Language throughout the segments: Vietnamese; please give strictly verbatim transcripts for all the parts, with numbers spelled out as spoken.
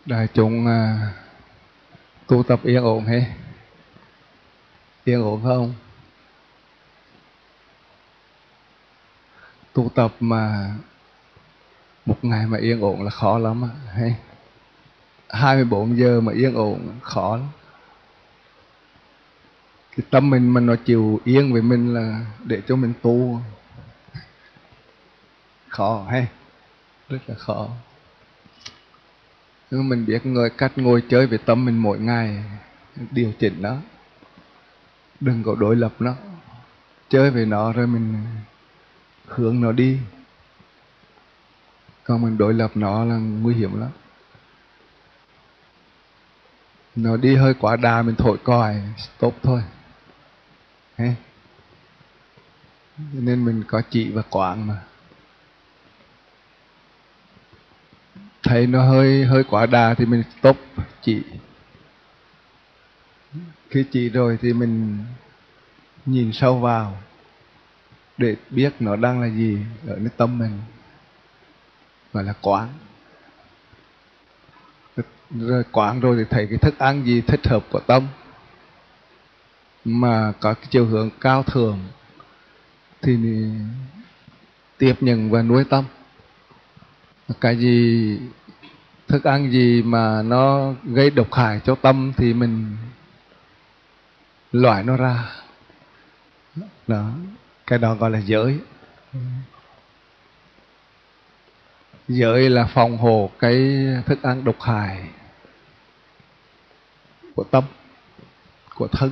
Đại chúng à, tu tập yên ổn hết, yên ổn không? Tu tập mà một ngày mà yên ổn là khó lắm á, hay hai mươi bốn giờ mà yên ổn khó lắm. Cái tâm mình mà nó chịu yên với mình là để cho mình tu khó hay rất là khó. Nhưng mình biết người cách ngồi chơi với tâm mình mỗi ngày, điều chỉnh nó, đừng có đối lập nó, chơi với nó rồi mình hướng nó đi, còn mình đối lập nó là nguy hiểm lắm. Nó đi hơi quá đà mình thổi còi stop thôi. Hey. Nên mình có chỉ và quán mà. Thấy nó hơi hơi quá đà thì mình stop chỉ. Khi chỉ rồi thì mình nhìn sâu vào để biết nó đang là gì ở cái tâm mình, gọi là quán. Rồi quán rồi thì thấy cái thức ăn gì thích hợp của tâm mà có cái chiều hướng cao thượng thì tiếp nhận và nuôi tâm. Cái gì thức ăn gì mà nó gây độc hại cho tâm thì mình loại nó ra. Đó, cái đó gọi là giới. Giới là phòng hộ cái thức ăn độc hại của tâm, của thân.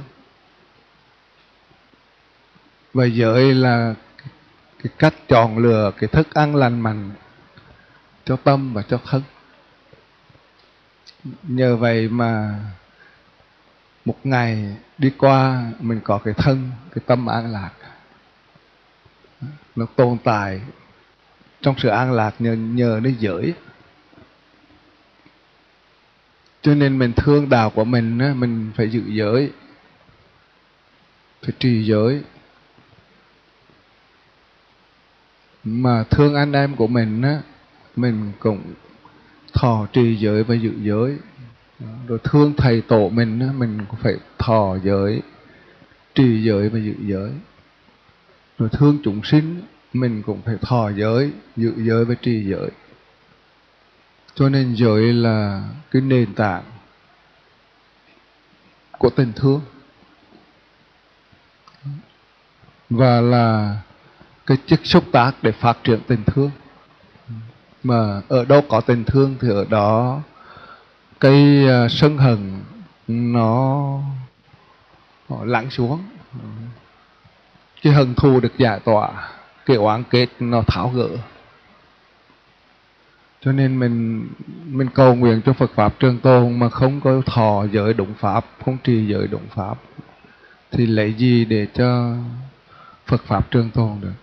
Và giới là cái cách chọn lựa cái thức ăn lành mạnh cho tâm và cho thân. Nhờ vậy mà một ngày đi qua mình có cái thân, cái tâm an lạc. Nó tồn tại trong sự an lạc nhờ, nhờ nó giới. Cho nên mình thương đạo của mình, mình phải giữ giới, phải trì giới. Mà thương anh em của mình, mình cũng thọ trì giới và giữ giới. Rồi thương thầy tổ mình, mình cũng phải thọ giới, trì giới và giữ giới. Rồi thương chúng sinh, mình cũng phải thọ giới, giữ giới và trì giới. Cho nên giới là cái nền tảng của tình thương, và là cái chất xúc tác để phát triển tình thương. Mà ở đâu có tình thương thì ở đó cái sân hận nó, nó lắng xuống, cái hận thù được giải tỏa, cái oán kết nó tháo gỡ. Cho nên mình mình cầu nguyện cho Phật Pháp trường tồn mà không có thọ giới đúng Pháp, không trì giới đúng Pháp thì lấy gì để cho Phật Pháp trường tồn được.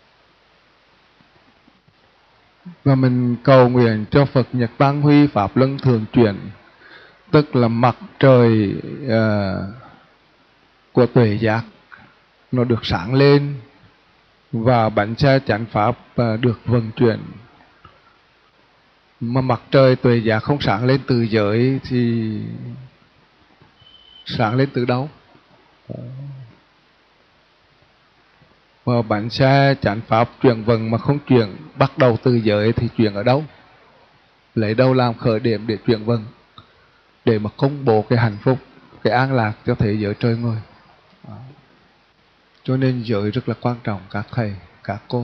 Và mình cầu nguyện cho Phật Nhật Tăng Huy Pháp Luân Thường Chuyển, tức là mặt trời uh, của tuệ giác nó được sáng lên và bánh xe chánh Pháp uh, được vận chuyển. Mà mặt trời tuệ giác không sáng lên từ giới thì sáng lên từ đâu? Mà bánh xe chánh Pháp chuyển vận mà không chuyển bắt đầu từ giới thì chuyển ở đâu? Lấy đâu làm khởi điểm để chuyển vận, để mà công bố cái hạnh phúc, cái an lạc cho thế giới trời người. Đó. Cho nên giới rất là quan trọng, các thầy, các cô.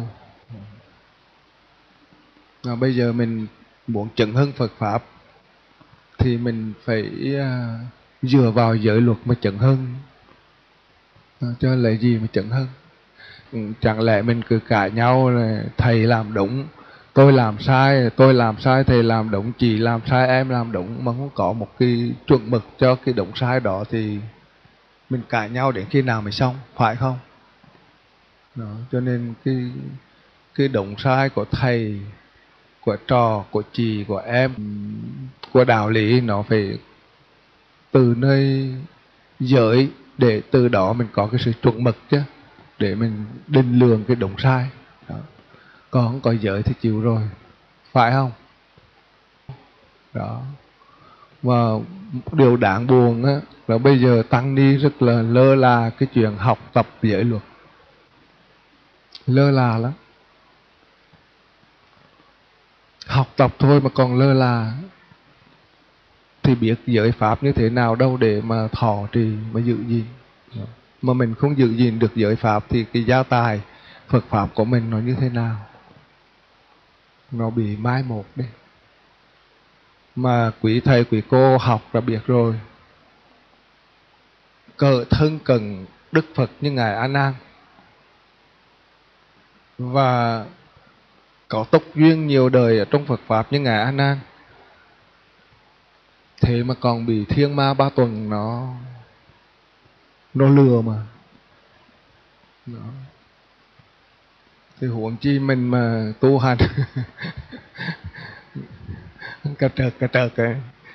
Và bây giờ mình muốn chứng hưng Phật Pháp thì mình phải uh, dựa vào giới luật mà chứng hưng. À, cho lấy gì mà chứng hưng? Ừ, chẳng lẽ mình cứ cãi nhau là thầy làm đúng, tôi làm sai, tôi làm sai, thầy làm đúng, chị làm sai, em làm đúng, mà không có một cái chuẩn mực cho cái đúng sai đó thì mình cãi nhau đến khi nào mới xong, phải không? Đó, cho nên cái cái đúng sai của thầy, của trò, của chị, của em, của đạo lý nó phải từ nơi giới, để từ đó mình có cái sự chuẩn mực chứ, để mình định lượng cái đúng sai. Đó. Còn không có giới thì chịu rồi, phải không? Đó. Và điều đáng buồn á, là bây giờ tăng ni rất là lơ là cái chuyện học tập giới luật. Lơ là lắm. Học tập thôi mà còn lơ là, thì biết giới pháp như thế nào đâu để mà thọ trì, mà giữ gìn. Mà mình không giữ gìn được giới pháp thì cái gia tài Phật pháp của mình nó như thế nào? Nó bị mai một đi. Mà quý thầy quý cô học đã biết rồi, cỡ thân cận Đức Phật như Ngài A Nan, và có túc duyên nhiều đời ở trong Phật pháp như Ngài A Nan, thế mà còn bị thiên ma ba tuần nó nó lừa mà. Đó. Thì huống chi mình mà tu hành cà trợt cà trợt ấy,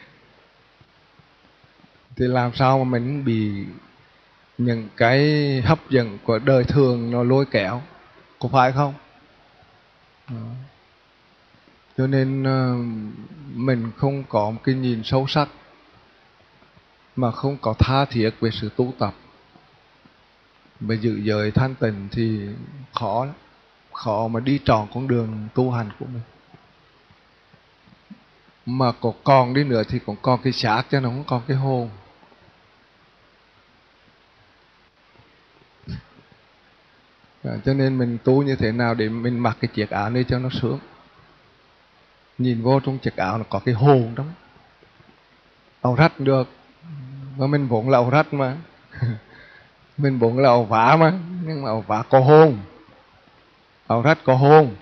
thì làm sao mà mình bị những cái hấp dẫn của đời thường nó lôi kéo, có phải không? Đó. Cho nên mình không có một cái nhìn sâu sắc, mà không có tha thiết về sự tu tập và giữ giới thanh tịnh thì khó lắm. Khó mà đi tròn con đường tu hành của mình. Mà có còn đi nữa thì cũng còn cái xác cho nó không còn cái hồn. À, cho nên mình tu như thế nào để mình mặc cái chiếc áo này cho nó sướng. Nhìn vô trong chiếc áo nó có cái hồn đó. Áo rách được, mà mình vốn là áo rách mà. Mình vốn là áo vá mà, nhưng mà áo vá có hồn, áo rách có hồn.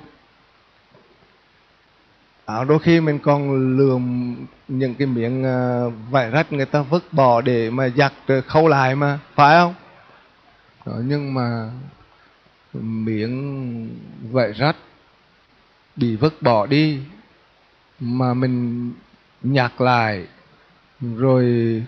Áo đôi khi mình còn lườm những cái miếng vải rách người ta vứt bỏ để mà giặt khâu lại mà, phải không? Đó, nhưng mà miếng vải rách bị vứt bỏ đi mà mình nhặt lại rồi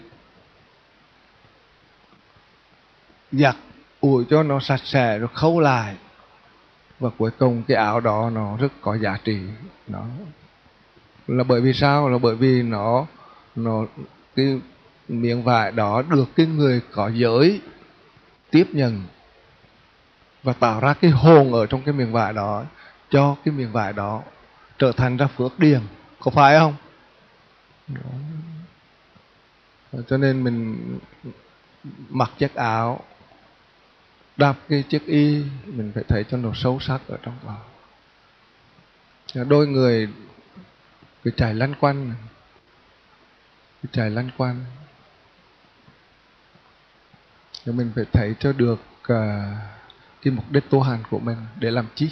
giặt ủi cho nó sạch sẽ rồi khâu lại, và cuối cùng cái áo đó nó rất có giá trị. Nó là bởi vì sao? Là bởi vì nó nó cái miếng vải đó được cái người có giới tiếp nhận và tạo ra cái hồn ở trong cái miếng vải đó, cho cái miếng vải đó trở thành ra phước điền, có phải không? Đó. Cho nên mình mặc chiếc áo, đắp cái chiếc y, mình phải thấy cho nó sâu sắc ở trong đó. Đôi người cái chạy lăn quanh, cái chạy lăn quanh, thì mình phải thấy cho được uh, cái mục đích tu hành của mình để làm chi.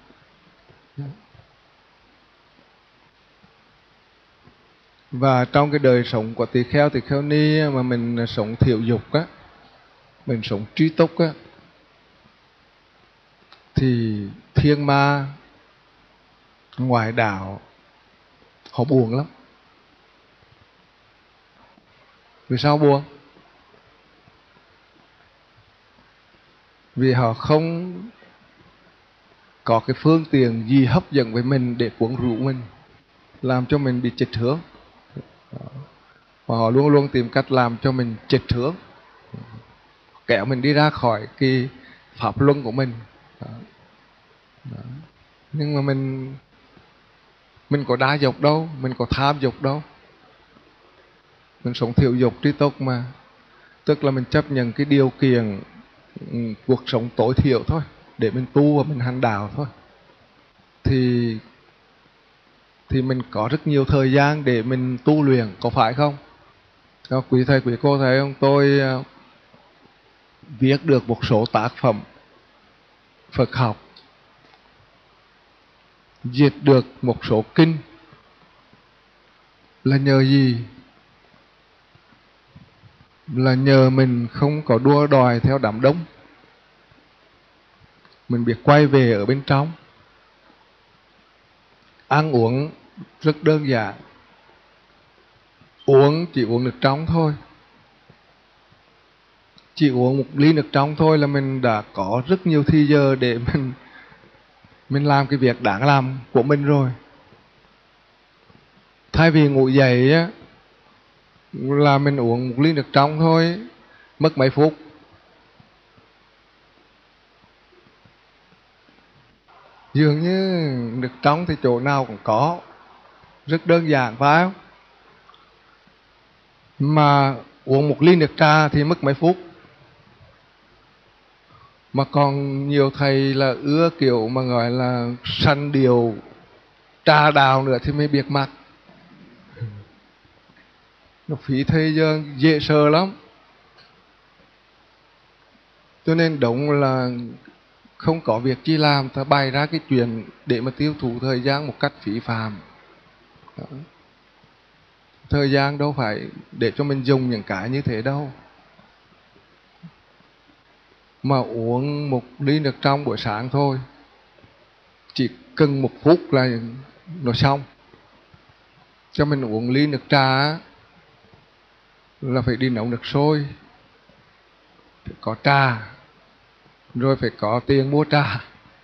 Và trong cái đời sống của tỳ kheo, tỳ kheo ni mà mình sống thiểu dục á, mình sống trí túc á, thì thiên ma ngoại đạo họ buồn lắm. Vì sao buồn? Vì họ không có cái phương tiện gì hấp dẫn với mình để cuốn rũ mình, làm cho mình bị chệch hướng. Và họ luôn luôn tìm cách làm cho mình chệch hướng, kéo mình đi ra khỏi cái pháp luân của mình. Đó. Đó. Nhưng mà mình mình có đa dục đâu, mình có tham dục đâu. Mình sống thiểu dục trí túc mà. Tức là mình chấp nhận cái điều kiện cuộc sống tối thiểu thôi để mình tu và mình hành đạo thôi. Thì thì mình có rất nhiều thời gian để mình tu luyện, có phải không? Quý thầy, quý cô thấy không? Tôi viết được một số tác phẩm Phật học, dịch được một số kinh, là nhờ gì? Là nhờ mình không có đua đòi theo đám đông. Mình biết quay về ở bên trong. Ăn uống rất đơn giản, uống chỉ uống nước trong thôi. Chỉ uống một ly nước trong thôi là mình đã có rất nhiều thời giờ để mình mình làm cái việc đáng làm của mình rồi. Thay vì ngủ dậy á, là mình uống một ly nước trong thôi, mất mấy phút. Dường như nước trong thì chỗ nào cũng có, rất đơn giản phải không? Mà uống một ly nước trà thì mất mấy phút. Mà còn nhiều thầy là ưa kiểu mà gọi là săn điều trà đào nữa thì mới biết mặt. Nó phí thời gian dễ sợ lắm. Cho nên đúng là không có việc chi làm, ta bày ra cái chuyện để mà tiêu thụ thời gian một cách phí phạm. Đó. Thời gian đâu phải để cho mình dùng những cái như thế đâu. Mà uống một ly nước trong buổi sáng thôi, chỉ cần một phút là nó xong. Cho mình uống ly nước trà là phải đi nấu nước sôi, phải có trà, rồi phải có tiền mua trà,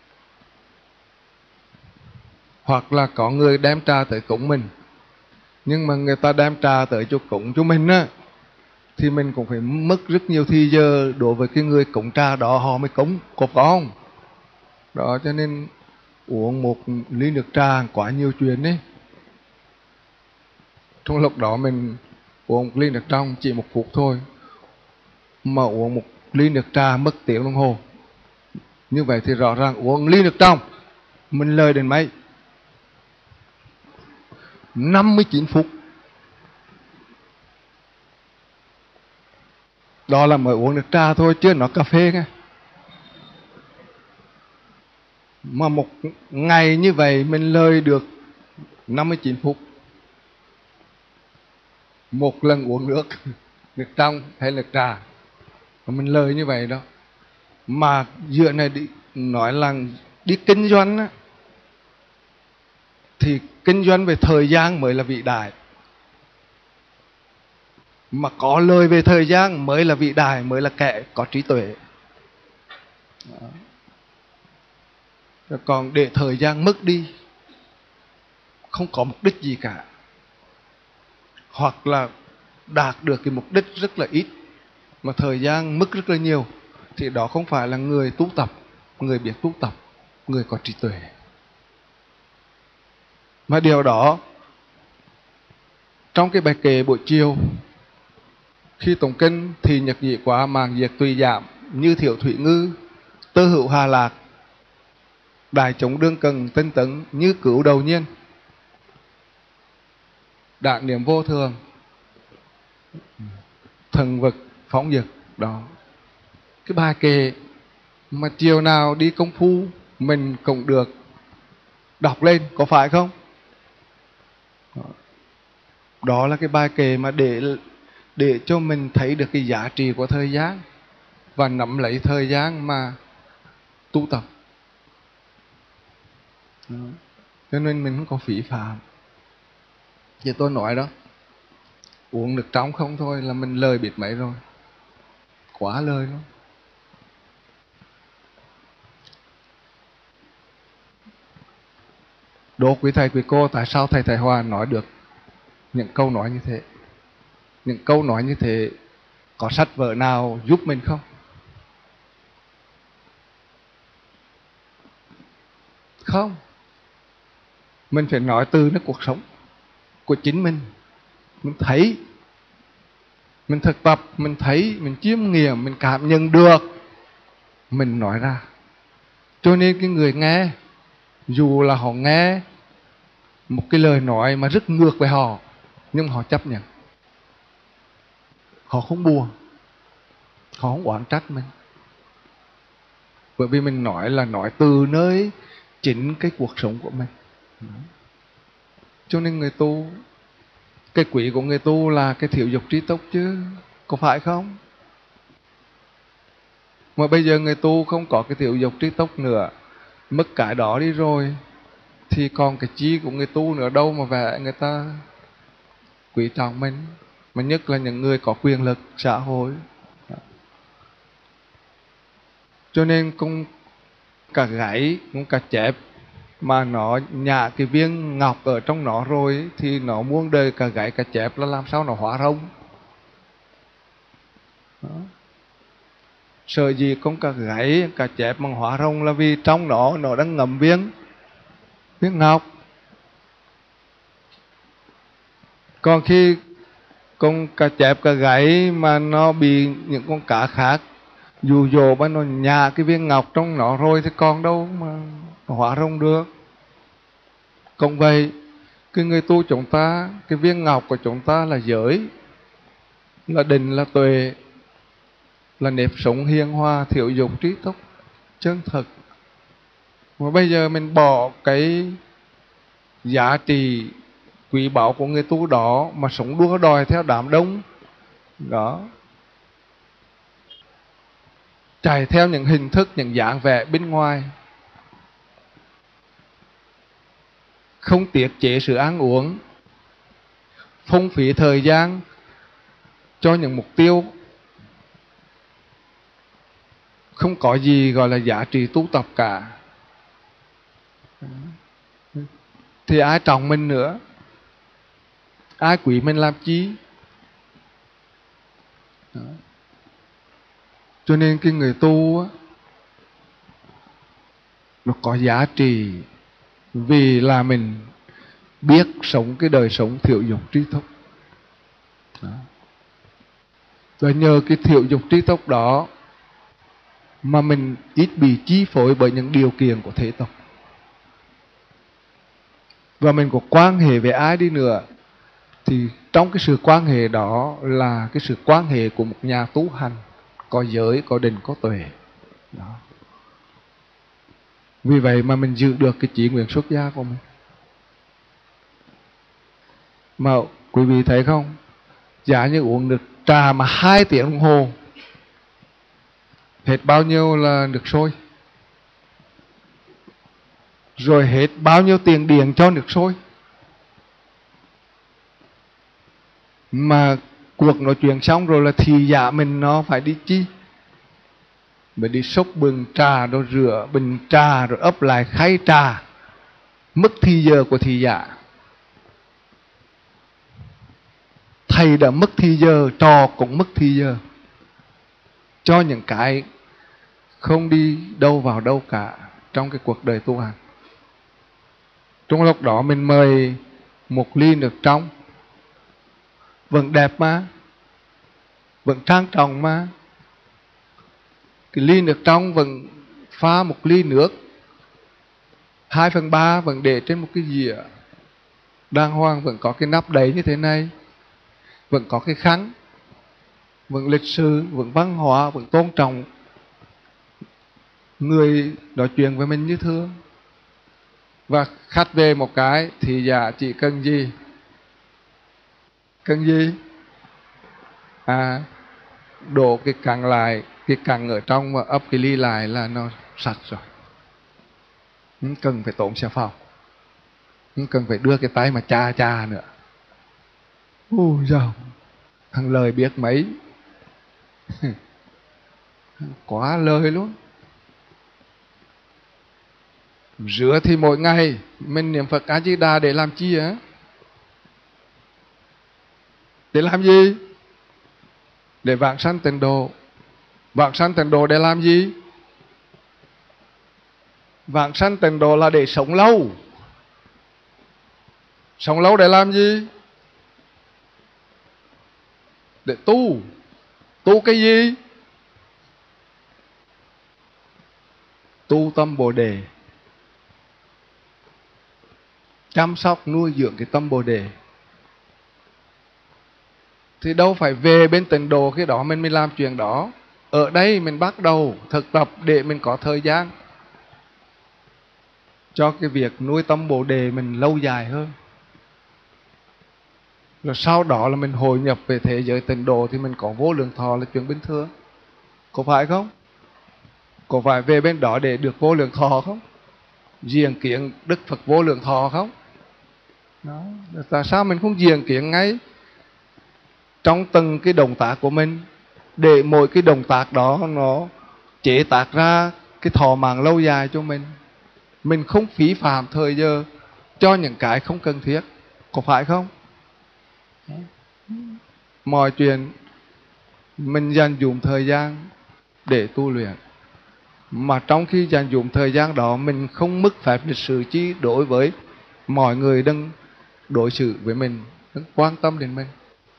hoặc là có người đem trà tới cúng mình. Nhưng mà người ta đem trà tới cho cúng cho mình á, thì mình cũng phải mất rất nhiều thời giờ đối với cái người cúng trà đó, họ mới cúng, có không? Đó, cho nên uống một ly nước trà quá nhiều chuyện ấy. Trong lúc đó mình uống một ly nước trong chỉ một phút thôi, mà uống một ly nước trà mất tiếng đồng hồ. Như vậy thì rõ ràng uống ly nước trong mình lời đến mấy? năm mươi chín phút. Đó là mới uống nước trà thôi, chưa nói cà phê nghe. Mà một ngày như vậy mình lời được năm mươi chín phút. Một lần uống nước, nước trong hay nước trà, mình lời như vậy đó. Mà dựa này đi, nói là đi kinh doanh á, thì kinh doanh về thời gian mới là vĩ đại. Mà có lời về thời gian mới là vĩ đại, mới là kẻ có trí tuệ. Đó. Còn để thời gian mất đi, không có mục đích gì cả, hoặc là đạt được cái mục đích rất là ít, mà thời gian mất rất là nhiều, thì đó không phải là người tu tập, người biết tu tập, người có trí tuệ. Mà điều đó trong cái bài kệ buổi chiều khi tụng kinh thì nhật nhị quá màng diệt tùy giảm, như thiểu thủy ngư tơ hữu hà lạc, đại chúng đương cần tinh tấn, như cửu đầu nhiên đạn niệm vô thường, thần vực phóng dực. Đó, cái bài kệ mà chiều nào đi công phu mình cũng được đọc lên, có phải không? Đó, đó là cái bài kệ mà để để cho mình thấy được cái giá trị của thời gian và nắm lấy thời gian mà tu tập. Đó. Cho nên mình không có phí phạm. Như tôi nói đó, uống nước trong không thôi là mình lời biết mấy rồi, quá lời luôn. Đố quý thầy quý cô, tại sao thầy Thái Hòa nói được những câu nói như thế? Những câu nói như thế có sách vở nào giúp mình không? Không. Mình phải nói từ nó cuộc sống của chính mình. Mình thấy, mình thực tập, mình thấy, mình chiêm nghiệm, mình cảm nhận được, mình nói ra. Cho nên cái người nghe, dù là họ nghe một cái lời nói mà rất ngược với họ, nhưng họ chấp nhận. Họ không buồn, họ không oán trách mình. Bởi vì mình nói là nói từ nơi chính cái cuộc sống của mình. Cho nên người tu, cái quý của người tu là cái thiểu dục trí túc chứ, có phải không? Mà bây giờ người tu không có cái thiểu dục trí túc nữa, mất cái đó đi rồi, thì còn cái chi của người tu nữa đâu mà vẽ người ta quý trọng mình. Mà nhất là những người có quyền lực xã hội. Cho nên cũng cả gãy, cũng cả chép mà nó nhả cái viên ngọc ở trong nó rồi, thì nó muôn đời cả gãy cả chép là làm sao nó hóa rông. Đó. Sợ gì con cá gáy, cá chép bằng hóa rồng là vì trong đó nó đang ngậm viên viên ngọc. Còn khi con cá chép, cá gáy mà nó bị những con cá khác dụ dỗ mà nó nhả cái viên ngọc trong nó rồi thì còn đâu mà hóa rồng được. Cũng vậy, cái người tu chúng ta, cái viên ngọc của chúng ta là giới, là định, là tuệ, là nếp sống hiền hòa, thiểu dục, trí túc, chân thực. Mà bây giờ mình bỏ cái giá trị quý báu của người tu đó mà sống đua đòi theo đám đông đó, chạy theo những hình thức, những dáng vẻ bên ngoài, không tiết chế sự ăn uống, phung phí thời gian cho những mục tiêu không có gì gọi là giá trị tu tập cả, thì ai trọng mình nữa, ai quý mình làm chi? Đó. Cho nên cái người tu á, nó có giá trị vì là mình biết sống cái đời sống thiểu dục trí túc. Đó. Và nhờ cái thiểu dục trí túc đó mà mình ít bị chi phối bởi những điều kiện của thế tục. Và mình có quan hệ với ai đi nữa thì trong cái sự quan hệ đó là cái sự quan hệ của một nhà tu hành, có giới, có định, có tuệ. Đó. Vì vậy mà mình giữ được cái chí nguyện xuất gia của mình. Mà quý vị thấy không, giả như uống được trà mà hai tiếng đồng hồ, hết bao nhiêu là nước sôi, rồi hết bao nhiêu tiền điện cho nước sôi. Mà cuộc nói chuyện xong rồi là thị giả mình nó phải đi chi? Phải đi xúc bừng trà, rồi rửa bình trà, rồi ấp lại khay trà. Mất thì giờ của thị giả. Thầy đã mất thì giờ, trò cũng mất thì giờ cho những cái không đi đâu vào đâu cả trong cái cuộc đời tu hành. Trong lúc đó mình mời một ly nước trong, vẫn đẹp mà, vẫn trang trọng mà. Cái ly nước trong vẫn pha một ly nước, hai phần ba vẫn để trên một cái dĩa đàng hoàng, vẫn có cái nắp đậy như thế này, vẫn có cái khăn, vẫn lịch sự, vẫn văn hóa, vẫn tôn trọng người nói chuyện với mình như thường. Và khách về một cái thì giả chỉ cần gì? Cần gì? À, đổ cái cặn lại, cái cặn ở trong và ấp cái ly lại là nó sạch rồi. Không cần phải tốn xà phòng, không cần phải đưa cái tay mà cha cha nữa. Ôi dồi, thằng lời biết mấy. Quá lời luôn. Rửa thì mỗi ngày mình niệm Phật A Di Đà để làm chi á? Để làm gì? Để vãng sanh tịnh độ. Vãng sanh tịnh độ để làm gì? Vãng sanh tịnh độ là để sống lâu. Sống lâu để làm gì? Để tu. Tu cái gì? Tu tâm Bồ Đề. Chăm sóc nuôi dưỡng cái tâm Bồ Đề. Thì đâu phải về bên tịnh độ khi đó mình mới làm chuyện đó. Ở đây mình bắt đầu thực tập để mình có thời gian cho cái việc nuôi tâm Bồ Đề mình lâu dài hơn. Rồi sau đó là mình hội nhập về thế giới tịnh độ thì mình có vô lượng thọ là chuyện bình thường. Có phải không? Có phải về bên đó để được vô lượng thọ không? Diện kiến Đức Phật vô lượng thọ không? Đó. Tại sao mình không diện kiến ngay trong từng cái động tác của mình, để mỗi cái động tác đó nó chế tác ra cái thọ mạng lâu dài cho mình. Mình không phí phạm thời giờ cho những cái không cần thiết. Có phải không? Mọi chuyện mình dành dụm thời gian để tu luyện. Mà trong khi dành dụm thời gian đó, mình không mất phép lịch sự chi đối với mọi người đang đối xử với mình, đang quan tâm đến mình.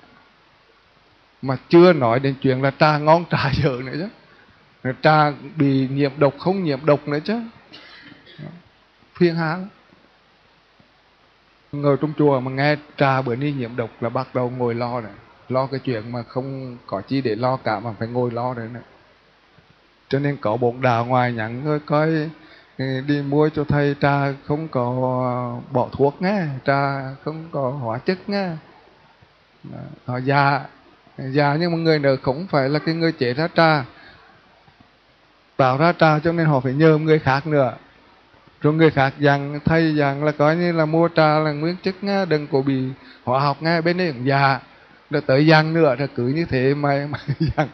Mà chưa nói đến chuyện là trà ngon trà dở nữa chứ, trà bị nhiễm độc không nhiễm độc nữa chứ, phiền hà lắm. Ngồi trong chùa mà nghe trà bữa nay nhiễm độc là bắt đầu ngồi lo này, lo cái chuyện mà không có chi để lo cả mà phải ngồi lo đấy nữa. Cho nên có bổn đạo ngoài nhắn thôi coi đi mua cho thầy trà không có bỏ thuốc nghe, trà không có hóa chất nghe. Họ già già nhưng mà người nữa không phải là cái người chế ra trà, tạo ra trà, cho nên họ phải nhờ người khác nữa. Rồi người khác dặn thầy dặn là coi như là mua trà là nguyên chất nghe, đừng có bị hóa học nghe, bên đây cũng già. Rồi tới dặn nữa rồi cứ như thế mà, mà dặn.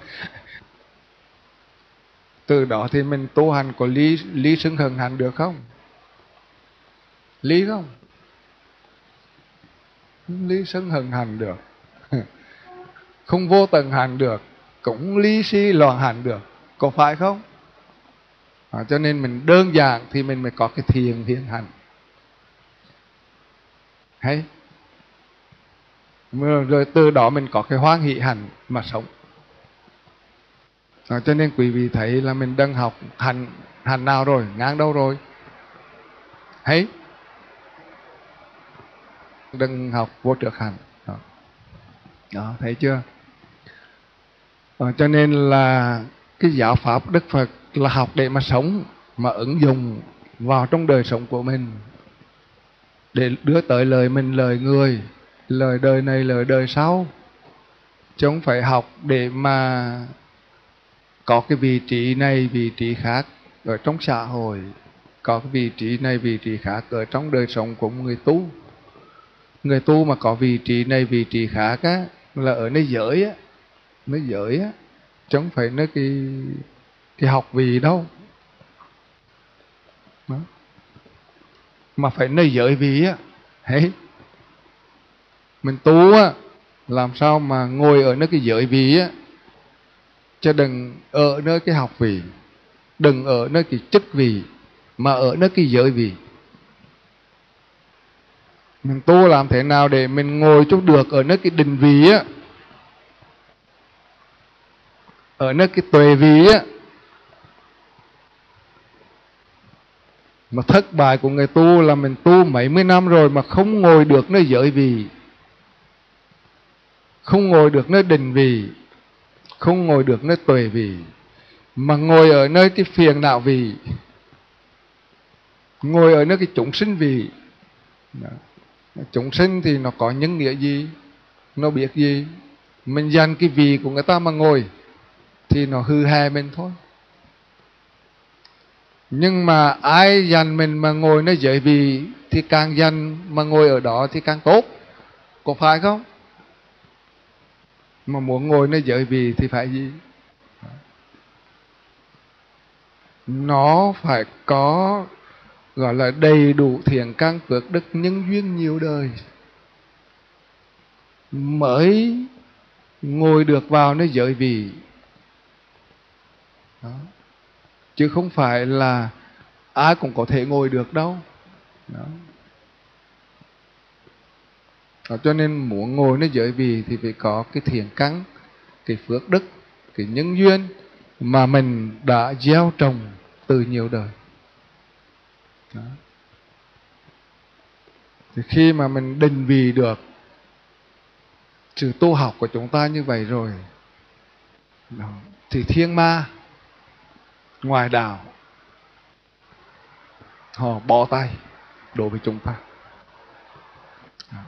Từ đó thì mình tu hành có lý lý xưng hận hành được không? Lý không? Lý xưng hận hành được. Không vô tận hành được, cũng lý si loạn hành được, có phải không? À, cho nên mình đơn giản thì mình mới có cái thiền hiện hành. Hay rồi từ đó mình có cái hoan hỷ hành mà sống. À, cho nên quý vị thấy là mình đang học hành hành nào rồi, ngang đâu rồi? Hay đừng học vô trước hành. Đó, đó thấy chưa? À, cho nên là cái giáo pháp Đức Phật là học để mà sống, mà ứng dụng vào trong đời sống của mình, để đưa tới lời mình, lời người, lời đời này, lời đời sau. Chứ không phải học để mà có cái vị trí này, vị trí khác ở trong xã hội, có cái vị trí này, vị trí khác ở trong đời sống của người tu. Người tu mà có vị trí này, vị trí khác á, là ở nơi giới á, nơi giới á, chứ không phải nơi cái, cái học vị đâu. Đó. Mà phải nơi giới vị á. Hey. Mình tu á, làm sao mà ngồi ở nơi cái giới vị á, chứ đừng ở nơi cái học vị, đừng ở nơi cái chức vị, mà ở nơi cái giới vị. Mình tu làm thế nào để mình ngồi chút được ở nơi cái định vị á, ở nơi cái tuệ vị á. Mà thất bại của người tu là mình tu mấy mươi năm rồi mà không ngồi được nơi giới vị, không ngồi được nơi định vị, không ngồi được nơi tuệ vị, mà ngồi ở nơi cái phiền não vị, ngồi ở nơi cái chúng sinh vị. Đó. Chúng sinh thì nó có những nghĩa gì, nó biết gì. Mình dành cái vị của người ta mà ngồi thì nó hư hề mình thôi. Nhưng mà ai dành mình mà ngồi nơi giới vị thì càng dành mà ngồi ở đó thì càng tốt, có phải không? Mà muốn ngồi nơi giới vị thì phải gì? Nó phải có gọi là đầy đủ thiện căn phước đức nhân duyên nhiều đời mới ngồi được vào nơi giới vị. Đó. Chứ không phải là ai cũng có thể ngồi được đâu. Đó. Đó, cho nên muốn ngồi nơi giới vị thì phải có cái thiện căn, cái phước đức, cái nhân duyên mà mình đã gieo trồng từ nhiều đời. Đó. Thì khi mà mình định vị được sự tu học của chúng ta như vậy rồi, đó, thì thiên ma ngoài đạo họ bỏ tay đối với chúng ta. Đó.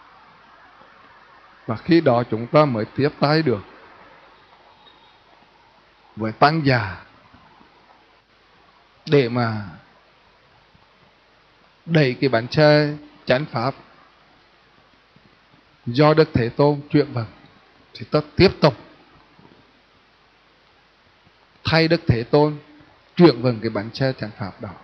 Và khi đó chúng ta mới tiếp tay được với tăng già để mà đẩy cái bánh xe chánh pháp do Đức Thế Tôn chuyển vận, thì ta tiếp tục thay Đức Thế Tôn chuyển vận cái bánh xe chánh pháp đó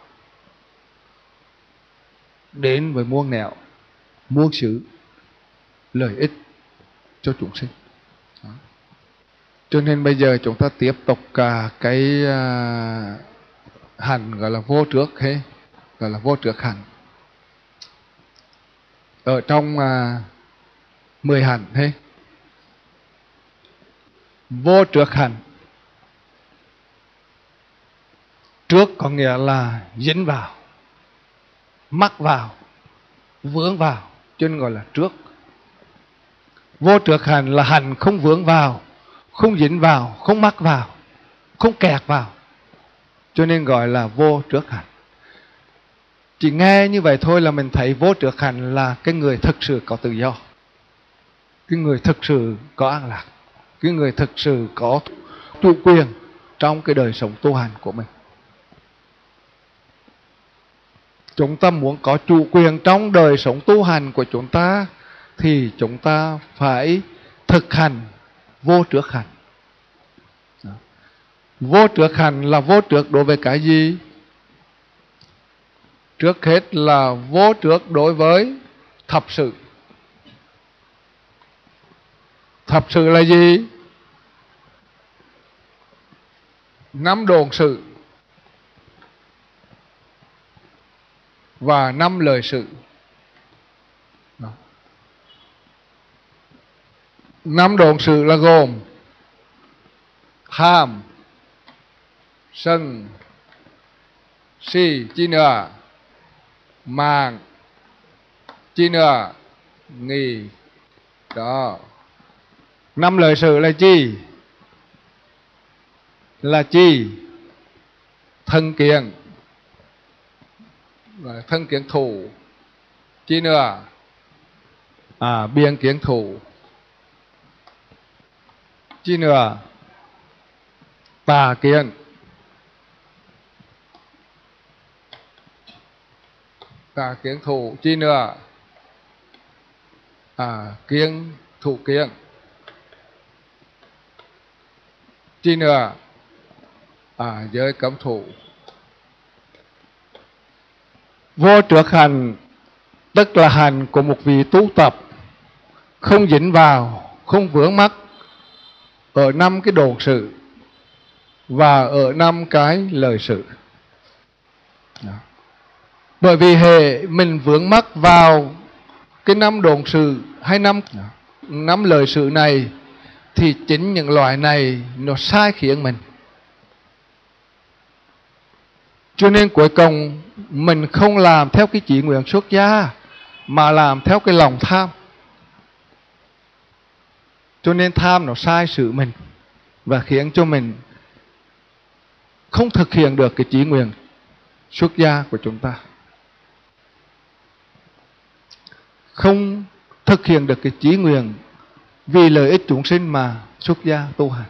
đến với muôn nẻo, muôn xứ lợi ích cho chúng sinh. Đó. Cho nên bây giờ chúng ta tiếp tục cả cái à, hành gọi là vô trước hay gọi là vô trước hành. Ở trong à, mười hành hay vô trước hành, trước có nghĩa là dính vào, mắc vào, vướng vào, cho nên gọi là trước. Vô trước hành là hành không vướng vào, không dính vào, không mắc vào, không kẹt vào, cho nên gọi là vô trước hành. Chỉ nghe như vậy thôi là mình thấy vô trước hành là cái người thực sự có tự do, cái người thực sự có an lạc, cái người thực sự có chủ quyền trong cái đời sống tu hành của mình. Chúng ta muốn có chủ quyền trong đời sống tu hành của chúng ta thì chúng ta phải thực hành vô trước hành. Vô trước hành là vô trước đối với cái gì? Trước hết là vô trước đối với thập sự. Thập sự là gì? Năm đồn sự và năm lời sự. Năm đồn sự là gồm tham, sân, si, chi nữa, màng, chi nữa, nghi. Đó. Năm lời sự là chi? Là chi? Thân kiến, thân kiến thủ, chi nữa? À, biên kiến thủ, chi nữa? Tà kiến, tà kiến thủ, chi nữa? À, kiến thủ kiến, chi nữa? À, giới cấm thủ. Vô trước hành tức là hành của một vị tu tập không dính vào, không vướng mắc ở năm cái đồn sự và ở năm cái lời sự. Đó. Bởi vì hệ mình vướng mắc vào cái năm đồn sự hay năm năm lời sự này thì chính những loại này nó sai khiến mình. Cho nên cuối cùng mình không làm theo cái chỉ nguyện xuất gia mà làm theo cái lòng tham. Cho nên tham nó sai sự mình và khiến cho mình không thực hiện được cái chỉ nguyện xuất gia của chúng ta, không thực hiện được cái chí nguyện vì lợi ích chúng sinh mà xuất gia tu hành.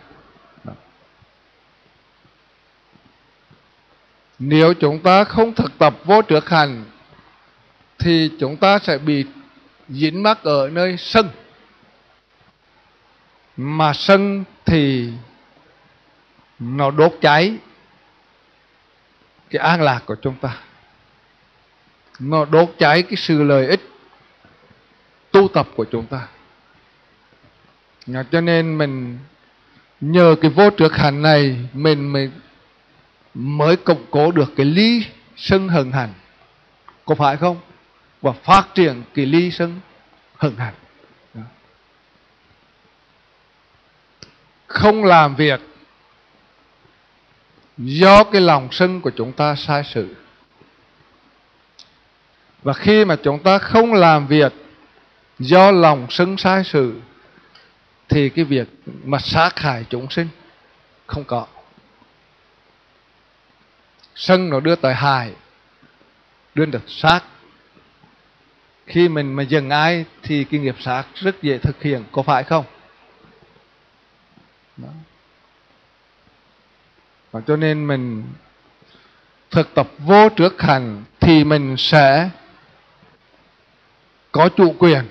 Nếu chúng ta không thực tập vô trước hành thì chúng ta sẽ bị dính mắc ở nơi sân. Mà sân thì nó đốt cháy cái an lạc của chúng ta, nó đốt cháy cái sự lợi ích tu tập của chúng ta. Cho nên mình nhờ cái vô trước hành này mình, mình mới củng cố được cái ly sân hận hành, có phải không? Và phát triển cái ly sân hận hành. Không làm việc do cái lòng sân của chúng ta sai sự. Và khi mà chúng ta không làm việc do lòng sân sai sự thì cái việc mà sát hại chúng sinh không có. Sân nó đưa tới hại, đưa được sát. Khi mình mà dừng ai thì cái nghiệp sát rất dễ thực hiện, có phải không? Đó. Và cho nên mình thực tập vô trước hành thì mình sẽ có chủ quyền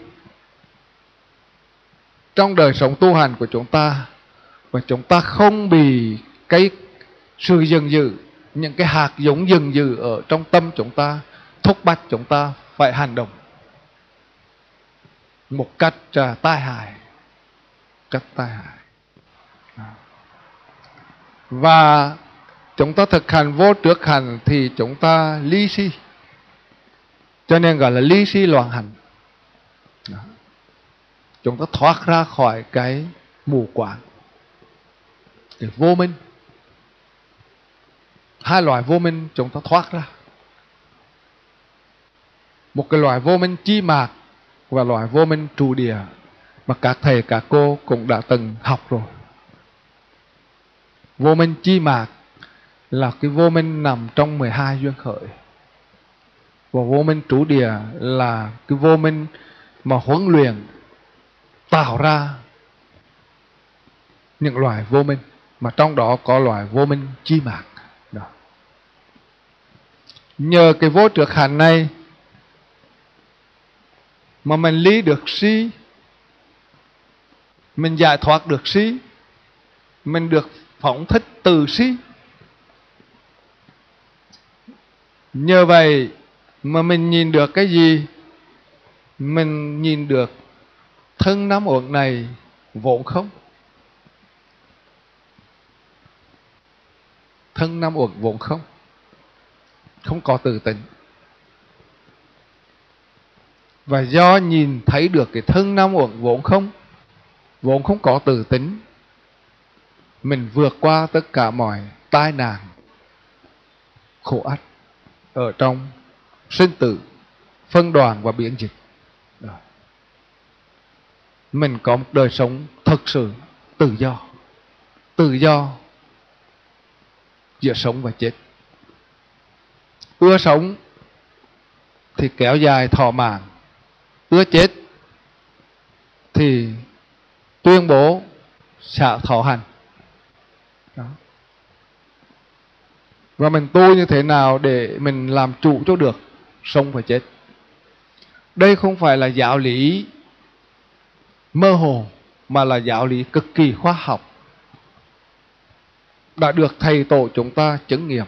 trong đời sống tu hành của chúng ta, và chúng ta không bị cái sự dừng dừ, những cái hạt giống dừng dừ ở trong tâm chúng ta thúc bách chúng ta phải hành động một cách uh, tai hại, cách tai hại. Và chúng ta thực hành vô trước hành thì chúng ta ly si, cho nên gọi là ly si loạn hành. Chúng ta thoát ra khỏi cái mù quáng, cái vô minh. Hai loại vô minh chúng ta thoát ra. Một cái loại vô minh chi mạc và loại vô minh trụ địa mà các thầy các cô cũng đã từng học rồi. Vô minh chi mạc là cái vô minh nằm trong mười hai duyên khởi. Và vô minh trụ địa là cái vô minh mà huấn luyện tạo ra những loại vô minh, mà trong đó có loại vô minh chi mạc. Đó. Nhờ cái vô trước hành này mà mình ly được si, mình giải thoát được si, mình được phóng thích từ si. Nhờ vậy mà mình nhìn được cái gì? Mình nhìn được thân năm uẩn này vốn không. Thân năm uẩn vốn không, không có tự tính. Và do nhìn thấy được cái thân năm uẩn vốn không, vốn không có tự tính, mình vượt qua tất cả mọi tai nạn, khổ ách ở trong sinh tử, phân đoàn và biến dịch. Đó. Mình có một đời sống thực sự tự do. Tự do giữa sống và chết. Ưa sống thì kéo dài thọ mạng, ưa chết thì tuyên bố xả thọ hành. Đó. Và mình tu như thế nào để mình làm chủ cho được sống và chết. Đây không phải là giáo lý mơ hồ, mà là giáo lý cực kỳ khoa học, đã được thầy tổ chúng ta chứng nghiệm.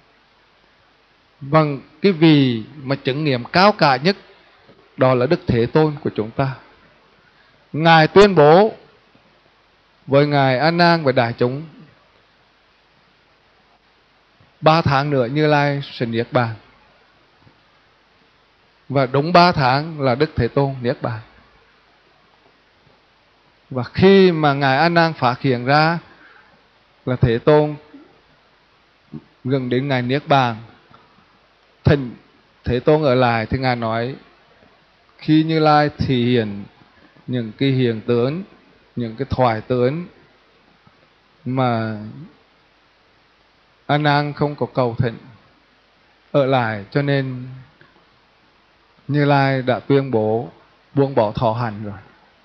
Bằng cái vị mà chứng nghiệm cao cả nhất, đó là Đức Thế Tôn của chúng ta. Ngài tuyên bố với Ngài A Nan và đại chúng, ba tháng nữa Như Lai sẽ niết bàn. Và đúng ba tháng là Đức Thế Tôn niết bàn. Và khi mà Ngài A Nan phát hiện ra là Thế Tôn gần đến Ngài niết bàn, thỉnh Thế Tôn ở lại, thì Ngài nói, khi Như Lai thì hiện những cái hiện tướng, những cái thoại tướng mà A Nan không có cầu thỉnh ở lại, cho nên Như Lai đã tuyên bố buông bỏ thọ hành rồi.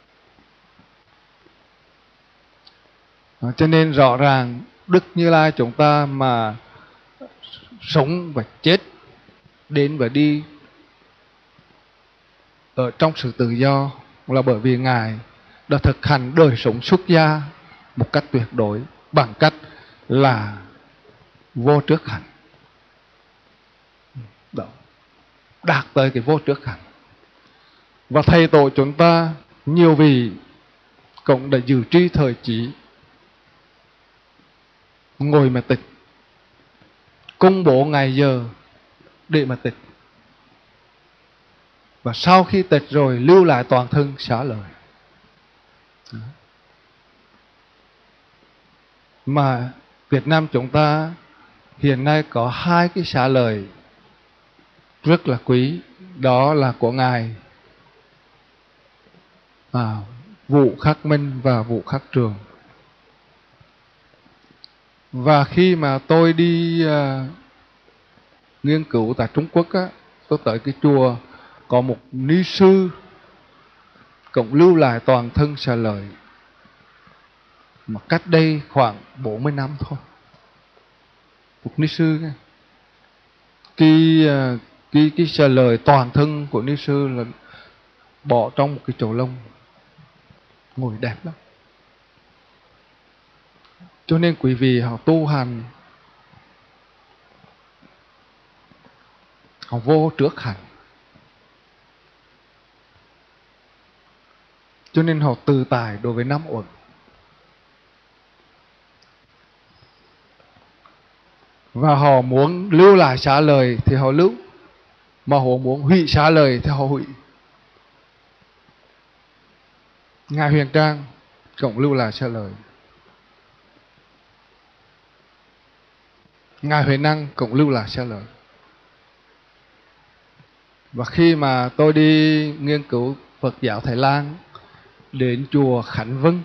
Đó, cho nên rõ ràng Đức Như Lai chúng ta mà sống và chết, đến và đi ở trong sự tự do, là bởi vì Ngài đã thực hành đời sống xuất gia một cách tuyệt đối, bằng cách là vô trước hành. Đó. Đạt tới cái vô trước hành. Và thầy tổ chúng ta nhiều vị cũng đã giữ tri thời chỉ, ngồi mà tịch, công bố ngày giờ để mà tịch. Và sau khi tịch rồi lưu lại toàn thân xả lời. Đó. Mà Việt Nam chúng ta hiện nay có hai cái xả lời rất là quý, đó là của Ngài à, Vũ Khắc Minh và Vũ Khắc Trường. Và khi mà tôi đi uh, nghiên cứu tại Trung Quốc á, tôi tới cái chùa có một ni sư cũng lưu lại toàn thân xả lời, mà cách đây khoảng bốn mươi năm thôi. Một ni sư này. Cái, uh, cái, cái xả lời toàn thân của ni sư là bỏ trong một cái chậu lông, ngồi đẹp lắm. Cho nên quý vị họ tu hành, họ vô trước hành, cho nên họ tự tại đối với năm uẩn. Và họ muốn lưu lại xá lợi thì họ lưu, mà họ muốn hủy xá lợi thì họ hủy. Ngài Huyền Trang cũng lưu lại xá lợi, Ngài Huệ Năng cũng lưu lại xá lợi. Và khi mà tôi đi nghiên cứu Phật giáo Thái Lan, đến chùa Khánh Vân,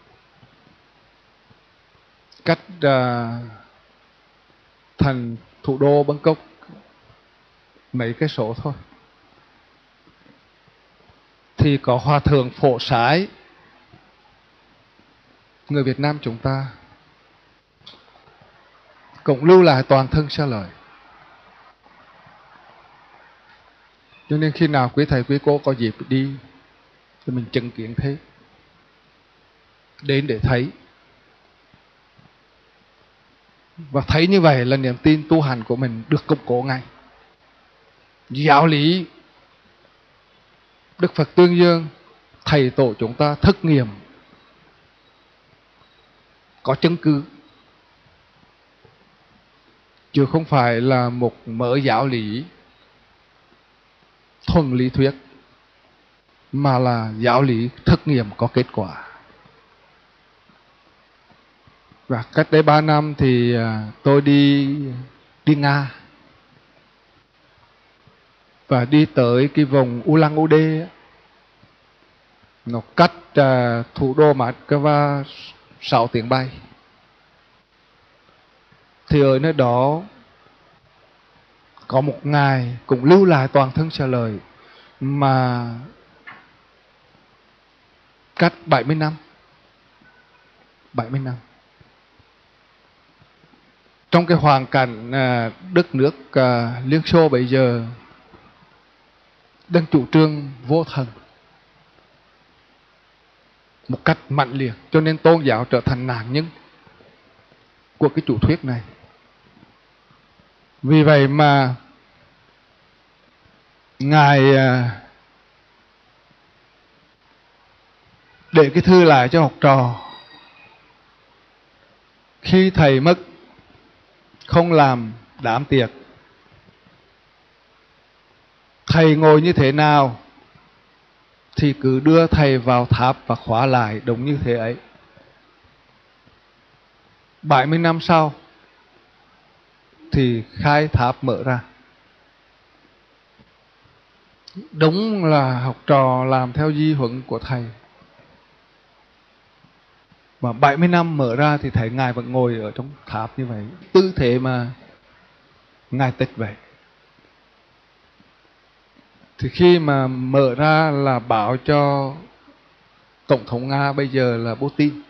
cách uh, thành thủ đô Bangkok mấy cái số thôi, thì có Hòa Thượng Phổ Sái, người Việt Nam chúng ta, cũng lưu lại toàn thân xá lợi. Cho nên khi nào quý thầy quý cô có dịp đi thì mình chứng kiến thế, đến để thấy. Và thấy như vậy là niềm tin tu hành của mình được củng cố ngay. Giáo lý Đức Phật tuyên dương, thầy tổ chúng ta thực nghiệm, có chứng cứ, chứ không phải là một mớ giáo lý thuần lý thuyết, mà là giáo lý thực nghiệm có kết quả. Và cách đây ba năm thì tôi đi đi Nga, và đi tới cái vùng Ulan Ude, nó cách uh, thủ đô Moscow sáu tiếng bay. Thì ở nơi đó có một ngài cũng lưu lại toàn thân xá lợi, mà cách bảy mươi năm. bảy mươi năm. Trong cái hoàn cảnh uh, đất nước uh, Liên Xô bây giờ đang chủ trương vô thần một cách mạnh liệt, cho nên tôn giáo trở thành nạn nhân của cái chủ thuyết này. Vì vậy mà ngài để cái thư lại cho học trò: khi thầy mất, không làm đám tiệc, thầy ngồi như thế nào thì cứ đưa thầy vào tháp và khóa lại đúng như thế ấy. bảy mươi năm sau thì khai tháp mở ra. Đúng là học trò làm theo di huấn của thầy. Và bảy mươi năm mở ra thì thấy ngài vẫn ngồi ở trong tháp như vậy, tư thế mà ngài tịch vậy. Thì khi mà mở ra là báo cho Tổng thống Nga bây giờ là Putin.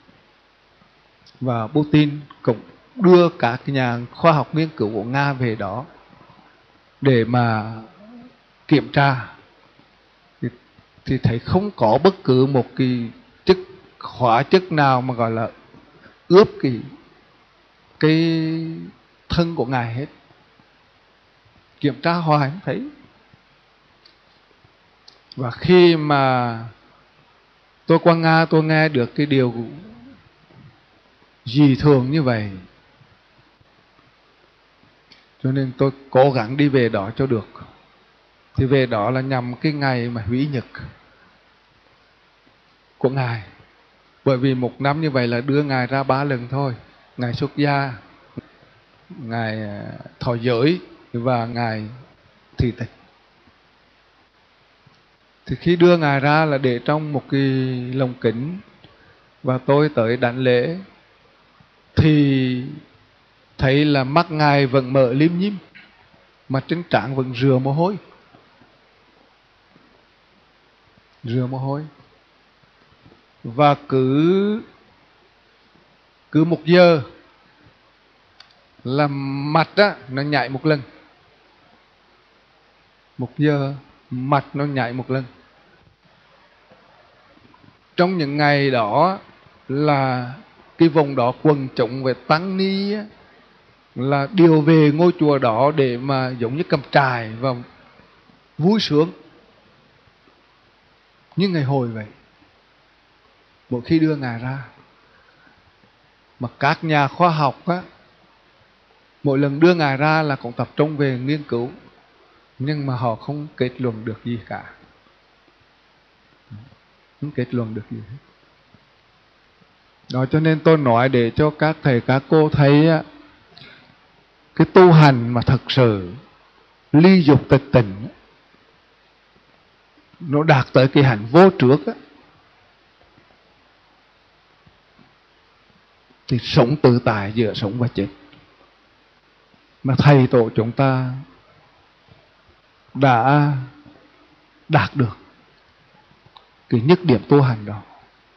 Và Putin cũng đưa các nhà khoa học nghiên cứu của Nga về đó để mà kiểm tra. Thì, thì thấy không có bất cứ một cái chất hóa chất nào mà gọi là ướp cái, cái thân của ngài hết. Kiểm tra hoài không thấy. Và khi mà tôi qua Nga, tôi nghe được cái điều dị thường như vậy, cho nên tôi cố gắng đi về đó cho được. Thì về đó là nhằm cái ngày mà hủy nhật của ngài. Bởi vì một năm như vậy là đưa ngài ra ba lần thôi: ngài xuất gia, ngài thọ giới và ngài thị tịch. Thì khi đưa ngài ra là để trong một cái lồng kính, và tôi tới đảnh lễ thì thấy là mắt ngài vẫn mở lim nhím, mà trên trán vẫn rửa mồ hôi. Rửa mồ hôi. Và cứ cứ một giờ là mặt á, nó nhảy một lần. Một giờ mặt nó nhảy một lần. Trong những ngày đó là cái vùng đó quần chúng về tăng ni á, là điều về ngôi chùa đó để mà giống như cầm trài và vui sướng như ngày hồi vậy. Mỗi khi đưa ngài ra, mà các nhà khoa học á, Mỗi lần đưa Ngài ra là cũng tập trung về nghiên cứu, nhưng mà họ không kết luận được gì cả. Không kết luận được gì hết. Đó cho nên tôi nói để cho các thầy các cô thấy á, cái tu hành mà thật sự ly dục tịch tỉnh, nó đạt tới cái hạnh vô trước á, thì sống tự tại giữa sống và chết. Mà thầy tổ chúng ta đã đạt được cái nhất điểm tu hành đó.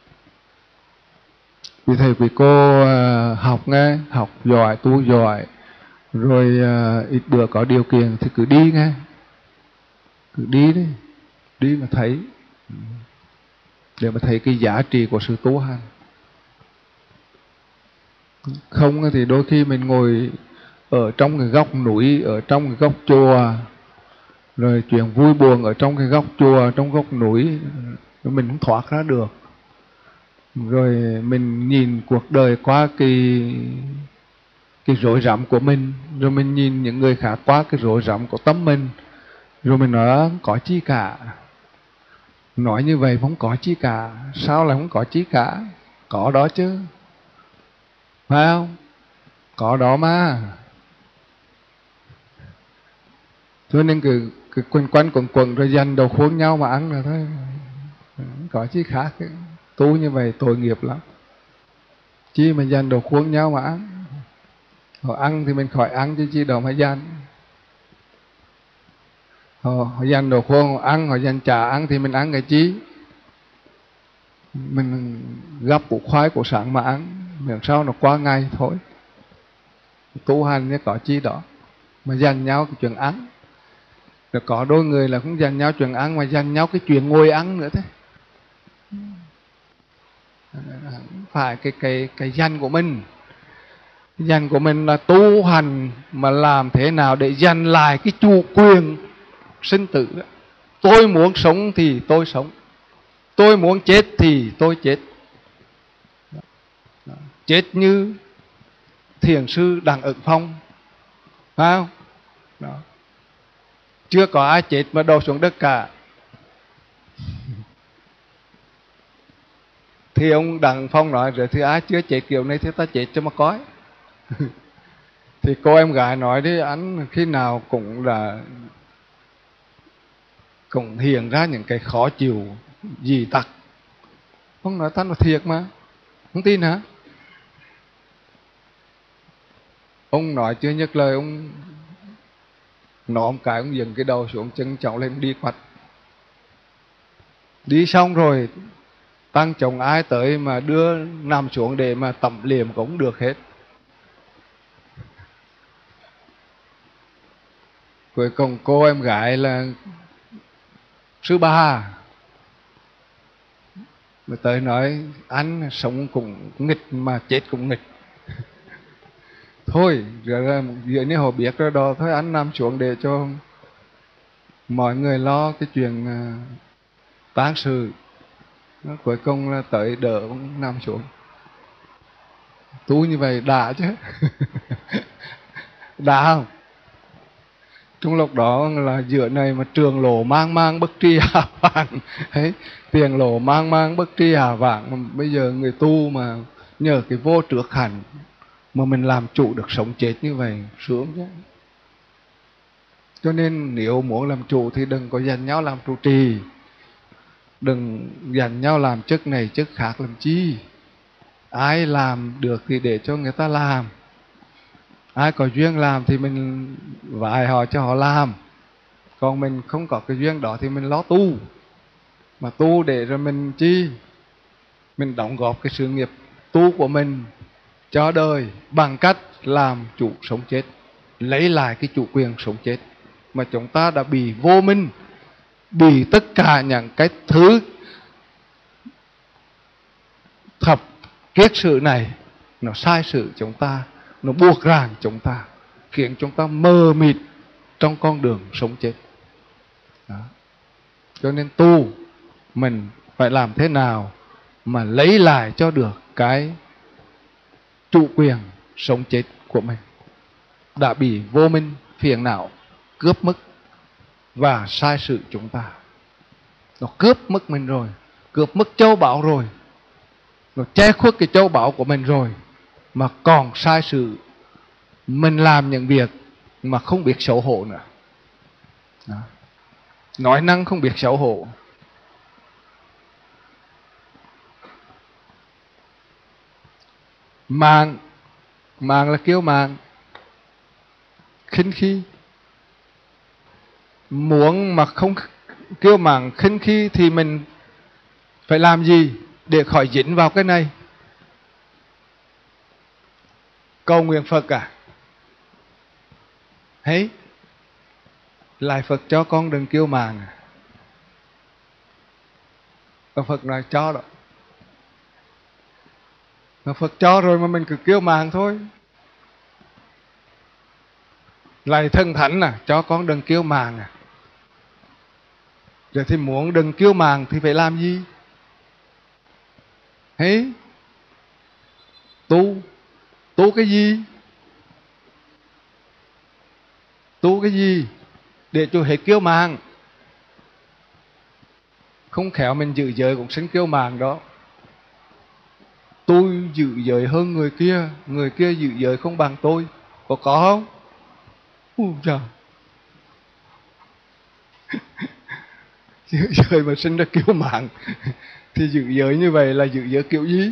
Vì thầy vì cô học nghe, học giỏi, tu giỏi, rồi ít bữa có điều kiện thì cứ đi nghe, cứ đi đi, đi mà thấy, để mà thấy cái giá trị của sự tu hành. Không thì đôi khi mình ngồi ở trong cái góc núi, ở trong cái góc chùa, rồi chuyện vui buồn ở trong cái góc chùa, trong góc núi, mình không thoát ra được. Rồi mình nhìn cuộc đời qua cái cái rối rắm của mình, rồi mình nhìn những người khác qua cái rối rắm của tâm mình, rồi mình nói không có chi cả. Nói như vậy không có chi cả. Sao lại không có chi cả? Có đó chứ, phải không? Có đó mà. Cho nên cái, cái quanh quanh quẩn quẩn rồi dành đầu khuôn nhau mà ăn rồi thôi, không có chi khác. Tu như vậy tội nghiệp lắm. Chi mà dành đầu khuôn nhau mà ăn. Họ ăn thì mình khỏi ăn chứ chi đâu mà dành. Họ, họ dành đồ khuôn họ ăn, họ dành trà ăn thì mình ăn cái chi? Mình gắp củ khoai củ sắn mà ăn, miệng sau nó qua ngày thôi. Tu hành như có chi đó mà dành nhau cái chuyện ăn. Rồi có đôi người là không dành nhau chuyện ăn mà dành nhau cái chuyện ngồi ăn nữa thế. Phải cái cái cái danh của mình. Danh của mình là tu hành mà làm thế nào để giành lại cái chủ quyền sinh tử đó. Tôi muốn sống thì tôi sống, tôi muốn chết thì tôi chết. Chết như thiền sư Đặng Ưng Phong, phải không? Đó. Chưa có ai chết mà đầu xuống đất cả. Thì ông Đặng Phong nói rồi thì ai chưa chết kiểu này thì ta chết cho mà coi. Thì cô em gái nói đấy, anh khi nào cũng là cũng hiện ra những cái khó chịu gì tặc. Ông nói ta nói thiệt mà, không tin hả? Ông nói chưa nhất lời, ông nóm cái ông dừng cái đầu xuống, chân trọng lên đi quạt. Đi xong rồi tăng chồng ai tới mà đưa nằm xuống để mà tẩm liềm cũng được hết. Cuối cùng cô em gái là sư ba mà tới nói anh sống cũng nghịch mà chết cũng nghịch. Thôi giờ giờ như họ biết rồi đó, thôi anh nằm xuống để cho mọi người lo cái chuyện tang sự. Cuối cùng là tới đỡ ông nằm xuống. Tu như vậy đã chứ. Đã không? Trong lúc đó là giữa này mà trường lộ mang mang bất tri hà vàng, ấy, tiền lộ mang mang bất tri hà vàng. Mà bây giờ người tu mà nhờ cái vô trước hẳn mà mình làm chủ được sống chết như vậy, sướng chứ. Cho nên nếu muốn làm chủ thì đừng có dành nhau làm trụ trì, đừng dành nhau làm chức này chức khác làm chi. Ai làm được thì để cho người ta làm, ai có duyên làm thì mình vài họ cho họ làm, còn mình không có cái duyên đó thì mình lo tu. Mà tu để rồi mình chi? Mình đóng góp cái sự nghiệp tu của mình cho đời bằng cách làm chủ sống chết, lấy lại cái chủ quyền sống chết. Mà chúng ta đã bị vô minh, bị tất cả những cái thứ thập kiết sự này nó sai sự chúng ta, nó buộc ràng chúng ta, khiến chúng ta mờ mịt trong con đường sống chết. Đó. Cho nên tu mình phải làm thế nào mà lấy lại cho được cái chủ quyền sống chết của mình. đã bị vô minh, phiền não cướp mất và sai sự chúng ta. Nó cướp mất mình rồi, cướp mất châu báu rồi, nó che khuất cái châu báu của mình rồi, mà còn sai sự mình làm những việc mà không biết xấu hổ nữa. Đó. Nói năng không biết xấu hổ. Màng, màng là kiêu màng, khinh khi. Muốn mà không kiêu màng khinh khi thì mình phải làm gì để khỏi dính vào cái này? Cầu nguyện Phật à? Hey, lại Phật cho con đừng kiêu màng à? Và Phật nói cho đó. Mà Phật cho rồi mà mình cứ kiêu màng thôi. Lại thân thánh à, cho con đừng kiêu màng à? Rồi thì muốn đừng kiêu màng thì phải làm gì? Hey, tu. Tu cái gì? Tu cái gì? Để cho hết kiêu màng. Không khéo mình giữ giới cũng sinh kiêu màng đó. Tôi giữ giới hơn người kia, người kia giữ giới không bằng tôi. Có có không? Ôi trời. Giữ giới mà sinh ra kiêu màng thì giữ giới như vậy là giữ giới kiểu gì?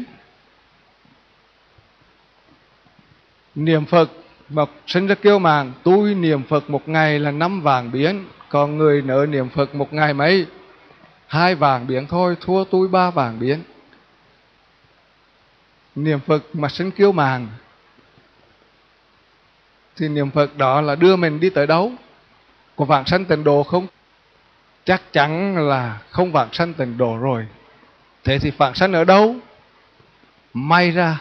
Niệm Phật mà sinh ra kiêu màng, tôi niệm Phật một ngày là năm vàng biến, còn người nỡ niệm Phật một ngày mấy? Hai vàng biến thôi, thua tôi ba vàng biến. Niệm Phật mà sinh kiêu màng thì niệm Phật đó là đưa mình đi tới đâu? Có vãng sanh tịnh độ không? Chắc chắn là không vãng sanh tịnh độ rồi. Thế thì vãng sanh ở đâu? May ra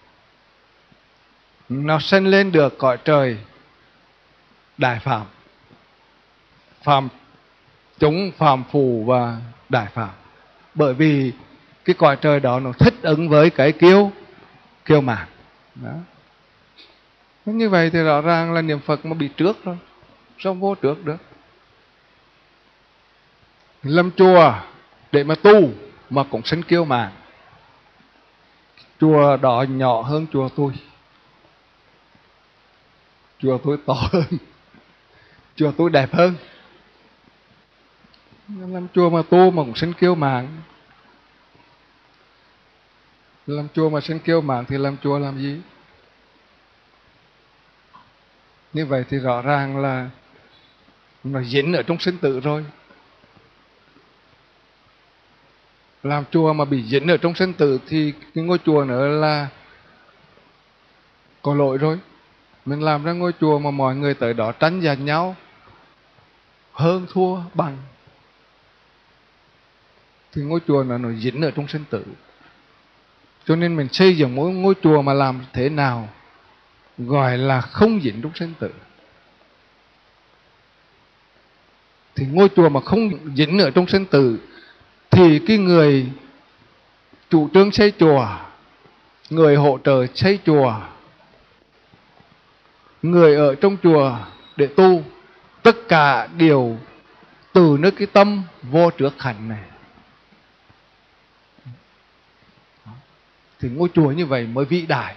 nó sanh lên được cõi trời đại phạm, phạm chúng, phạm phù và đại phạm. Bởi vì cái cõi trời đó nó thích ứng với cái kiêu kiêu màng đó. Như vậy thì rõ ràng là niệm Phật mà bị trước rồi, sao vô trước được? Lâm chùa để mà tu mà cũng sinh kiêu màng. Chùa đó nhỏ hơn chùa tôi, chùa tôi to hơn, chùa tôi đẹp hơn. Làm chùa mà tu mà cũng sinh kiêu màng. Làm chùa mà sinh kiêu màng thì làm chùa làm gì? Như vậy thì rõ ràng là nó dính ở trong sinh tử rồi. Làm chùa mà bị dính ở trong sinh tử thì cái ngôi chùa nữa là có lỗi rồi. Mình làm ra ngôi chùa mà mọi người tới đó tranh giành nhau, hơn thua bằng, thì ngôi chùa nó, nó dính ở trong sinh tử. Cho nên mình xây dựng mỗi ngôi chùa mà làm thế nào gọi là không dính trong sinh tử. Thì ngôi chùa mà không dính ở trong sinh tử thì cái người chủ trương xây chùa, người hỗ trợ xây chùa, người ở trong chùa để tu, tất cả đều từ nơi cái tâm vô trước hạnh này. Thì ngôi chùa như vậy mới vĩ đại,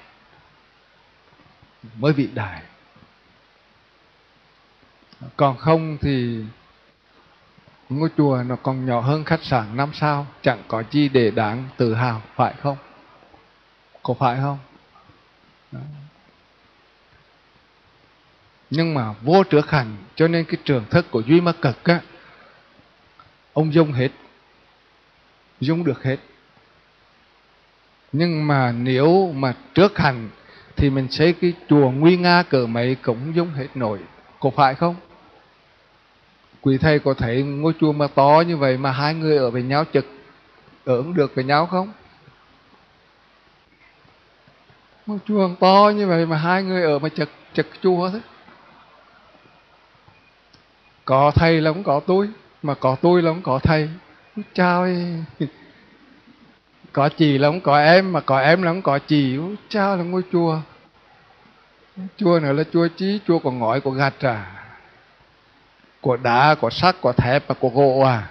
mới vĩ đại. Còn không thì ngôi chùa nó còn nhỏ hơn khách sạn năm sao, chẳng có gì để đáng tự hào, phải không? Có phải không? Đó. Nhưng mà vô trước hạnh, cho nên cái trường thức của Duy Ma Cực á, ông dung hết, dung được hết. Nhưng mà nếu mà trước hạnh thì mình xây cái chùa nguy nga cỡ mấy cũng dung hết nổi, có phải không? Quý thầy có thấy ngôi chùa mà to như vậy mà hai người ở với nhau chực ở được với nhau không? Ngôi chùa to như vậy mà hai người ở mà chực chực chùa thế. Có thầy là không có tôi, mà có tôi là không có thầy. Chao ơi. Có chị là không có em, mà có em là không có chị. Chao là ngôi chùa. Chùa nữa là chùa chí? Chùa có ngói, có gạch à? Của đá, của sắt, của thép và của gỗ à?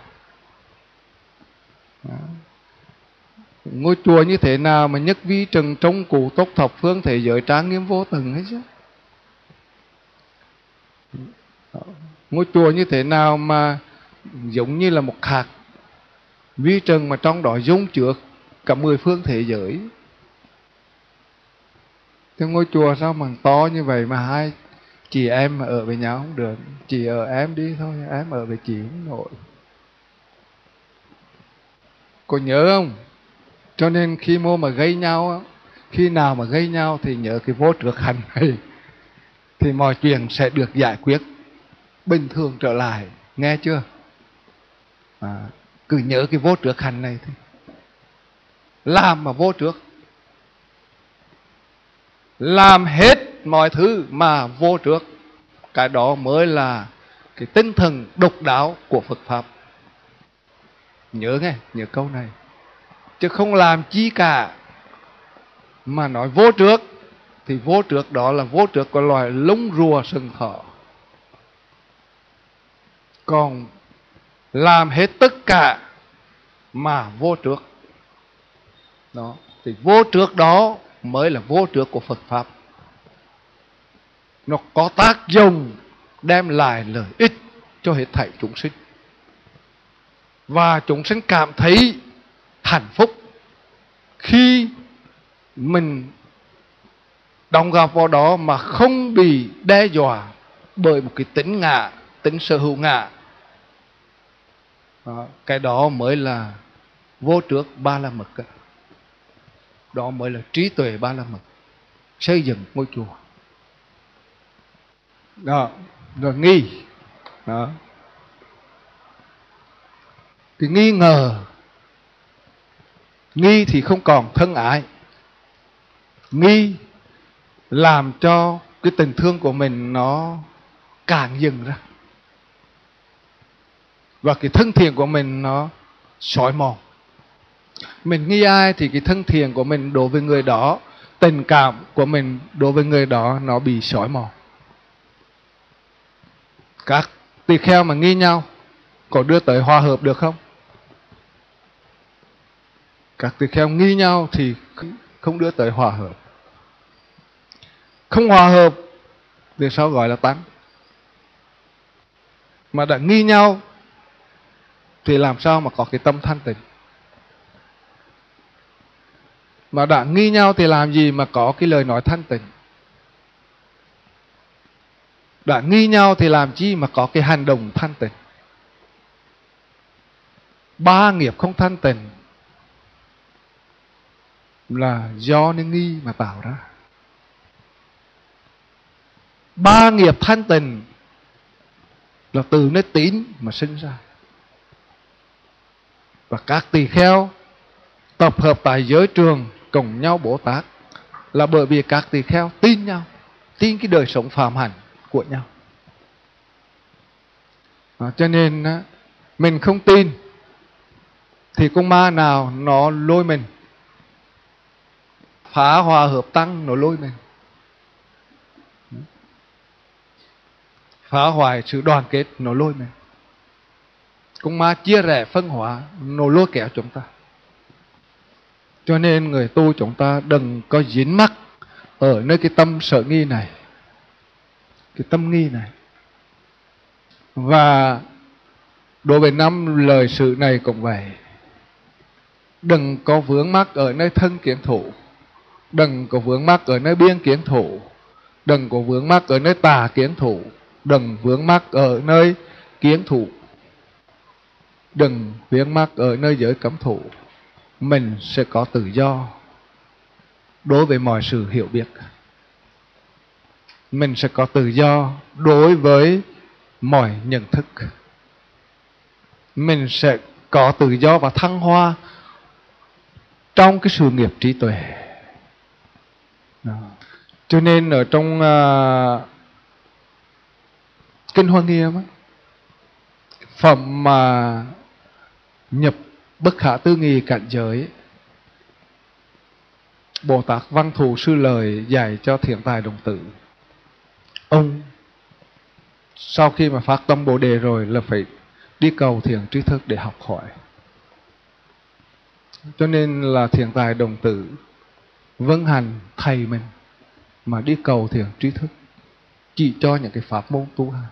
Đó. Ngôi chùa như thế nào mà nhất vi trần trông cụ túc thập phương thế giới trang nghiêm vô từng ấy chứ? Ngôi chùa như thế nào mà giống như là một hạt vi trần mà trong đó dung chứa cả mười phương thế giới? Thế ngôi chùa sao mà to như vậy mà hai chị em mà ở với nhau không được? Chị ở em đi thôi, em ở với chị không nổi. Có nhớ không? Cho nên khi mô mà gây nhau, khi nào mà gây nhau thì nhớ cái vô trước hành này, thì mọi chuyện sẽ được giải quyết bình thường trở lại. Nghe chưa? À, cứ nhớ cái vô trước hành này thôi. Làm mà vô trước, làm hết mọi thứ mà vô trước, cái đó mới là cái tinh thần độc đáo của Phật Pháp. Nhớ nghe, nhớ câu này. Chứ không làm chi cả mà nói vô trước, thì vô trước đó là vô trước của loài lông rùa sừng thỏ. Còn làm hết tất cả mà vô trước đó, thì vô trước đó mới là vô trước của Phật Pháp. Nó có tác dụng đem lại lợi ích cho hết thảy chúng sinh, và chúng sinh cảm thấy hạnh phúc khi mình đóng góp vào đó mà không bị đe dọa bởi một cái tính ngã, tính sở hữu ngã. Đó, cái đó mới là vô trước ba la mật. Đó mới là trí tuệ ba la mật xây dựng ngôi chùa. Đó, rồi nghi. Đó. Cái nghi ngờ, nghi thì không còn thân ái. Nghi làm cho cái tình thương của mình nó càng dừng ra, và cái thân thiện của mình nó xói mòn. Mình nghi ai thì cái thân thiện của mình đối với người đó, tình cảm của mình đối với người đó nó bị xói mòn. Các tỳ kheo mà nghi nhau có đưa tới hòa hợp được không? Các tỳ kheo nghi nhau thì không đưa tới hòa hợp. Không hòa hợp thì sao gọi là tăng? Mà đã nghi nhau thì làm sao mà có cái tâm thanh tịnh? Mà đã nghi nhau thì làm gì mà có cái lời nói thanh tịnh? Đã nghi nhau thì làm chi mà có cái hành động thanh tịnh? Ba nghiệp không thanh tịnh là do nên nghi mà tạo ra. Ba nghiệp thanh tịnh là từ nơi tín mà sinh ra. Và các tỳ kheo tập hợp tại giới trường cùng nhau Bồ Tát là bởi vì các tỳ kheo tin nhau, tin cái đời sống phạm hạnh của nhau. À, cho nên mình không tin thì con ma nào nó lôi mình, phá hòa hợp tăng nó lôi mình, phá hoại sự đoàn kết nó lôi mình, con ma chia rẽ phân hóa nó lôi kéo chúng ta. Cho nên người tu chúng ta đừng có dính mắc ở nơi cái tâm sở nghi này, cái tâm nghi này. Và đối với năm lời sự này cũng vậy. Đừng có vướng mắc ở nơi thân kiến thủ, đừng có vướng mắc ở nơi biên kiến thủ, đừng có vướng mắc ở nơi tà kiến thủ, đừng vướng mắc ở nơi kiến thủ, đừng vướng mắc ở nơi giới cấm thủ. Mình sẽ có tự do đối với mọi sự hiểu biết. Mình sẽ có tự do đối với mọi nhận thức. Mình sẽ có tự do và thăng hoa trong cái sự nghiệp trí tuệ. Đó. Cho nên ở trong uh, Kinh Hoa Nghiêm, phẩm mà nhập bất khả tư nghị cảnh giới, Bồ Tát Văn Thù Sư Lợi dạy cho Thiện Tài Đồng Tử ông sau khi mà phát tâm Bồ Đề rồi là phải đi cầu thiền trí thức để học hỏi. Cho nên là Thiện Tài Đồng Tử vâng hành thầy mình mà đi cầu thiền trí thức, chỉ cho những cái pháp môn tu hành.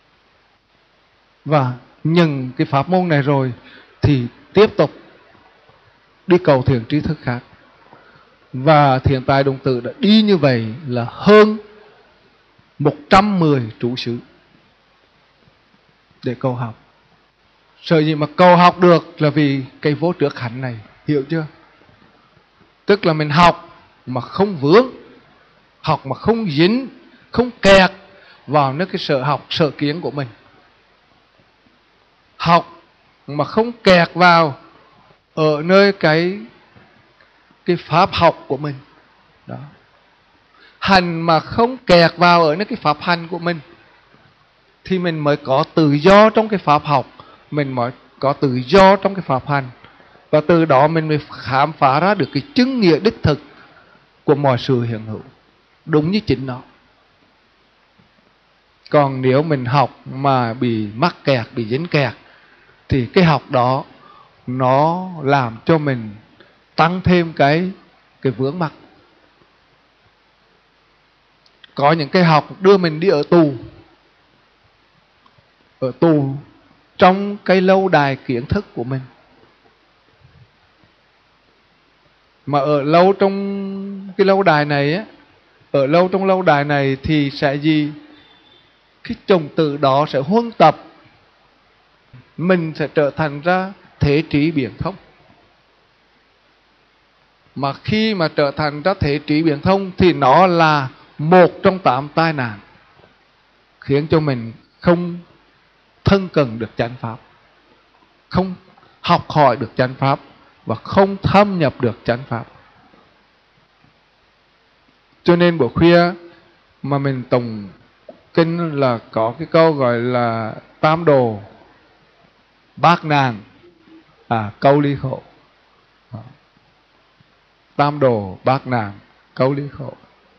Và nhận cái pháp môn này rồi thì tiếp tục đi cầu thiền trí thức khác. Và Thiện Tài Đồng Tử đã đi như vậy là hơn một trăm mười trụ xứ để cầu học. Sợ gì mà cầu học được là vì cái vô trước hạnh này, hiểu chưa? Tức là mình học mà không vướng, học mà không dính, không kẹt vào những cái sở học, sở kiến của mình. Học mà không kẹt vào ở nơi cái cái pháp học của mình. Đó. Hành mà không kẹt vào ở nơi cái pháp hành của mình thì mình mới có tự do trong cái pháp học, mình mới có tự do trong cái pháp hành. Và từ đó mình mới khám phá ra được cái chứng nghĩa đích thực của mọi sự hiện hữu, đúng như chính nó. Còn nếu mình học mà bị mắc kẹt, bị dính kẹt thì cái học đó nó làm cho mình tăng thêm cái cái vướng mắc. Có những cái học đưa mình đi ở tù, ở tù trong cái lâu đài kiến thức của mình. Mà ở lâu trong cái lâu đài này á, ở lâu trong lâu đài này thì sẽ gì? Cái chủng tử đó sẽ huân tập, mình sẽ trở thành ra thế trí biển thông. Mà khi mà trở thành ra thế trí biển thông thì nó là một trong tám tai nạn khiến cho mình không thân cần được chánh pháp, không học hỏi được chánh pháp và không thâm nhập được chánh pháp. Cho nên buổi khuya mà mình tụng kinh là có cái câu gọi là tam đồ bát nạn à câu ly khổ. Tam đồ bát nạn câu ly khổ.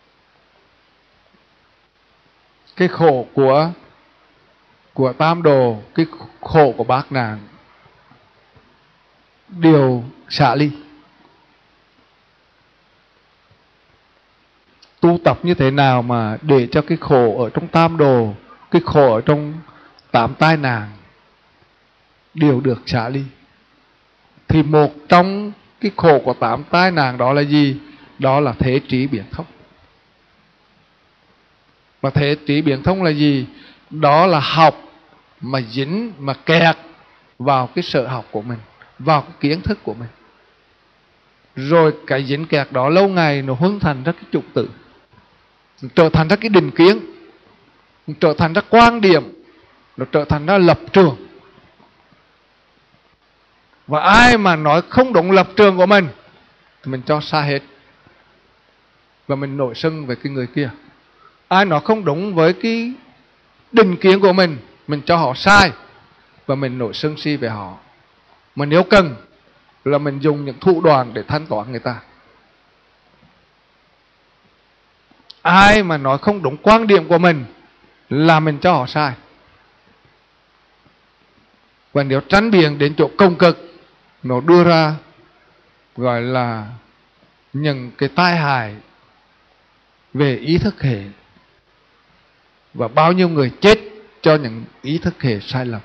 Cái khổ của của tam đồ, cái khổ của bát nạn đều xả ly. Tu tập như thế nào mà để cho cái khổ ở trong tam đồ, cái khổ ở trong tám tai nạn đều được xả ly. Thì một trong cái khổ của tám tai nạn đó là gì? Đó là thế trí biển thông. Và thế trí biển thông là gì? Đó là học mà dính, mà kẹt vào cái sở học của mình, vào cái kiến thức của mình. Rồi cái dính kẹt đó lâu ngày nó huân thành ra cái trục tử, trở thành ra cái định kiến, trở thành ra quan điểm, nó trở thành ra lập trường. Và ai mà nói không đúng lập trường của mình thì mình cho xa hết, và mình nổi sân về cái người kia. Ai nói không đúng với cái định kiến của mình, mình cho họ sai và mình nổi sân si về họ. Mà nếu cần là mình dùng những thủ đoạn để thanh toán người ta. Ai mà nói không đúng quan điểm của mình là mình cho họ sai. Và nếu tranh biện đến chỗ công cực, nó đưa ra gọi là những cái tai hại về ý thức hệ, và bao nhiêu người chết cho những ý thức hệ sai lầm.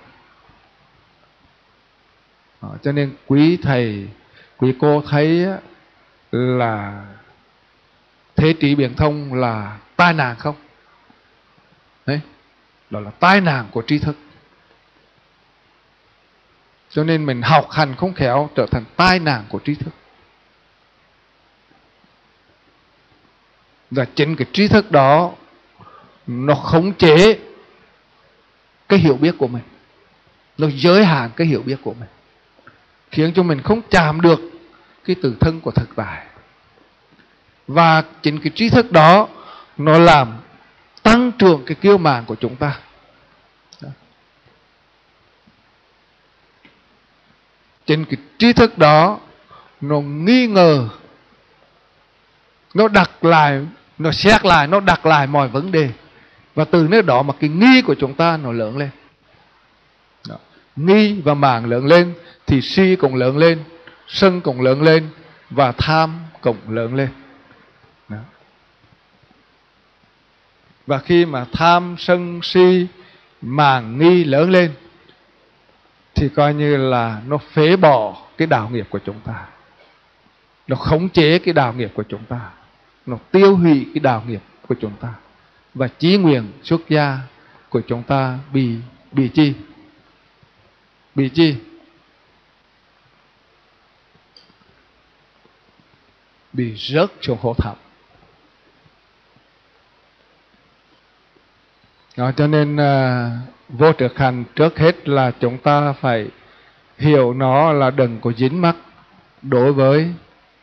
Đó, cho nên quý thầy, quý cô thấy là thế trí biển thông là tai nạn không? Đấy, đó là tai nạn của tri thức. Cho nên mình học hành không khéo trở thành tai nạn của tri thức. Và chính cái tri thức đó nó khống chế cái hiểu biết của mình, nó giới hạn cái hiểu biết của mình, khiến cho mình không chạm được cái tự thân của thực tại. Và chính cái tri thức đó nó làm tăng trưởng cái kiêu mạn của chúng ta. Đó. Chính cái tri thức đó nó nghi ngờ, nó đặt lại, nó xét lại, nó đặt lại mọi vấn đề, Và từ nơi đó mà cái nghi của chúng ta nó lớn lên. Đó. Nghi và màng lớn lên thì si cũng lớn lên, sân cũng lớn lên, và tham cũng lớn lên. Đó. Và khi mà tham, sân, si, màng, nghi lớn lên thì coi như là nó phế bỏ cái đạo nghiệp của chúng ta, nó khống chế cái đạo nghiệp của chúng ta, nó tiêu hủy cái đạo nghiệp của chúng ta, và chí nguyện xuất gia của chúng ta bị bị chi? Bị chi? Bị rớt xuống hố thẳm. Đó, cho nên à, vô trực hành trước hết là chúng ta phải hiểu nó là đừng có dính mắc đối với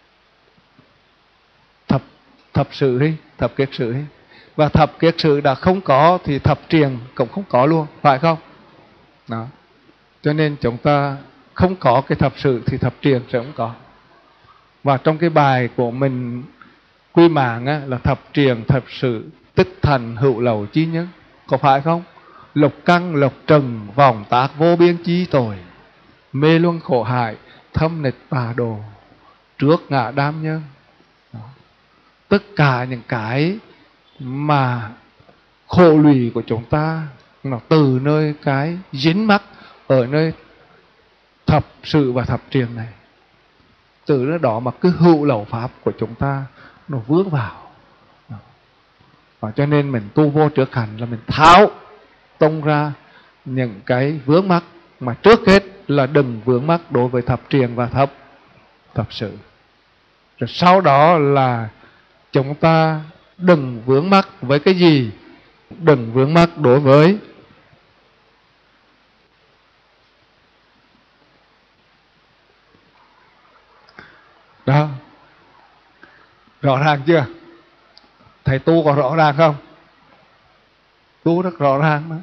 thập thập sự đi, thập kiết sự đi. Và thập kiết sự đã không có thì thập triền cũng không có luôn, phải không? Đó. Cho nên chúng ta không có cái thập sự thì thập triền sẽ không có. Và trong cái bài của mình quy mạng á, là thập triền thập sự tức thành hữu lậu chi nhân, có phải không? Lục căng lục trần vòng tác vô biên chi tội, mê luân khổ hại thâm nịch tà đồ, trước ngã đam nhân. Đó. Tất cả những cái mà khổ lụy của chúng ta nó từ nơi cái dính mắc ở nơi thập sự và thập triền này. Từ nơi đó mà cứ hữu lậu pháp của chúng ta nó vướng vào. Và cho nên mình tu vô trực hành là mình tháo tông ra những cái vướng mắc, mà trước hết là đừng vướng mắc đối với thập triền và thập thập sự. Rồi sau đó là chúng ta đừng vướng mắc với cái gì? Đừng vướng mắc đối với đó. Rõ ràng chưa? Thầy tu có rõ ràng không? Tu rất rõ ràng đó.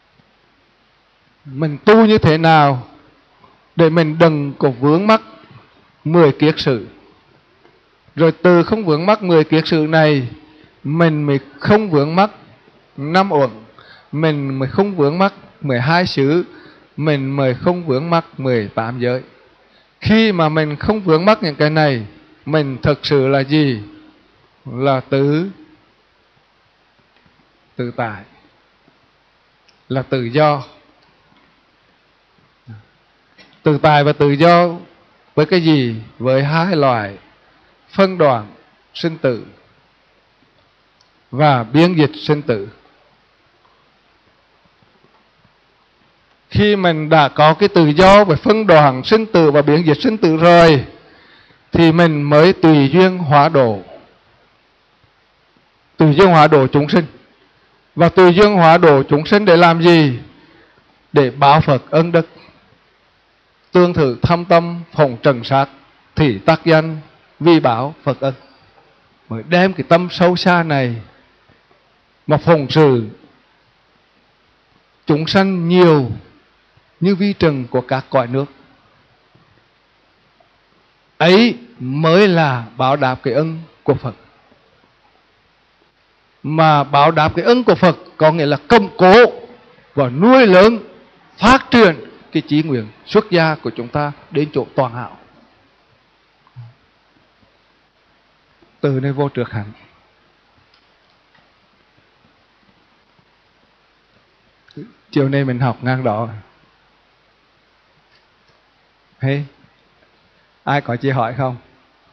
Mình tu như thế nào để mình đừng có vướng mắc mười kiết sự. Rồi từ không vướng mắc mười kiết sự này, mình mới không vướng mắc năm uẩn, mình mới không vướng mắc mười hai xứ, mình mới không vướng mắc mười tám giới. Khi mà mình không vướng mắc những cái này, mình thực sự là gì? Là tự tự tại, là tự do. Tự tại và tự do với cái gì? Với hai loại phân đoạn sinh tử và biến dịch sinh tử. Khi mình đã có cái tự do về phân đoạn sinh tử và biến dịch sinh tử rồi, thì mình mới tùy duyên hóa độ. Tùy duyên hóa độ chúng sinh. Và tùy duyên hóa độ chúng sinh để làm gì? Để báo Phật ân đức, tương thử thâm tâm phụng trần sát, thì tác danh vi báo Phật ân. Mới đem cái tâm sâu xa này mà phụng sự chúng sanh nhiều như vi trần của các cõi nước. Ấy mới là báo đáp cái ân của Phật. Mà báo đáp cái ân của Phật có nghĩa là cầm cố và nuôi lớn, phát triển cái chí nguyện xuất gia của chúng ta đến chỗ toàn hảo. Từ nơi vô trực hành. Chiều nay mình học ngang đó. Hey, ai có gì hỏi không?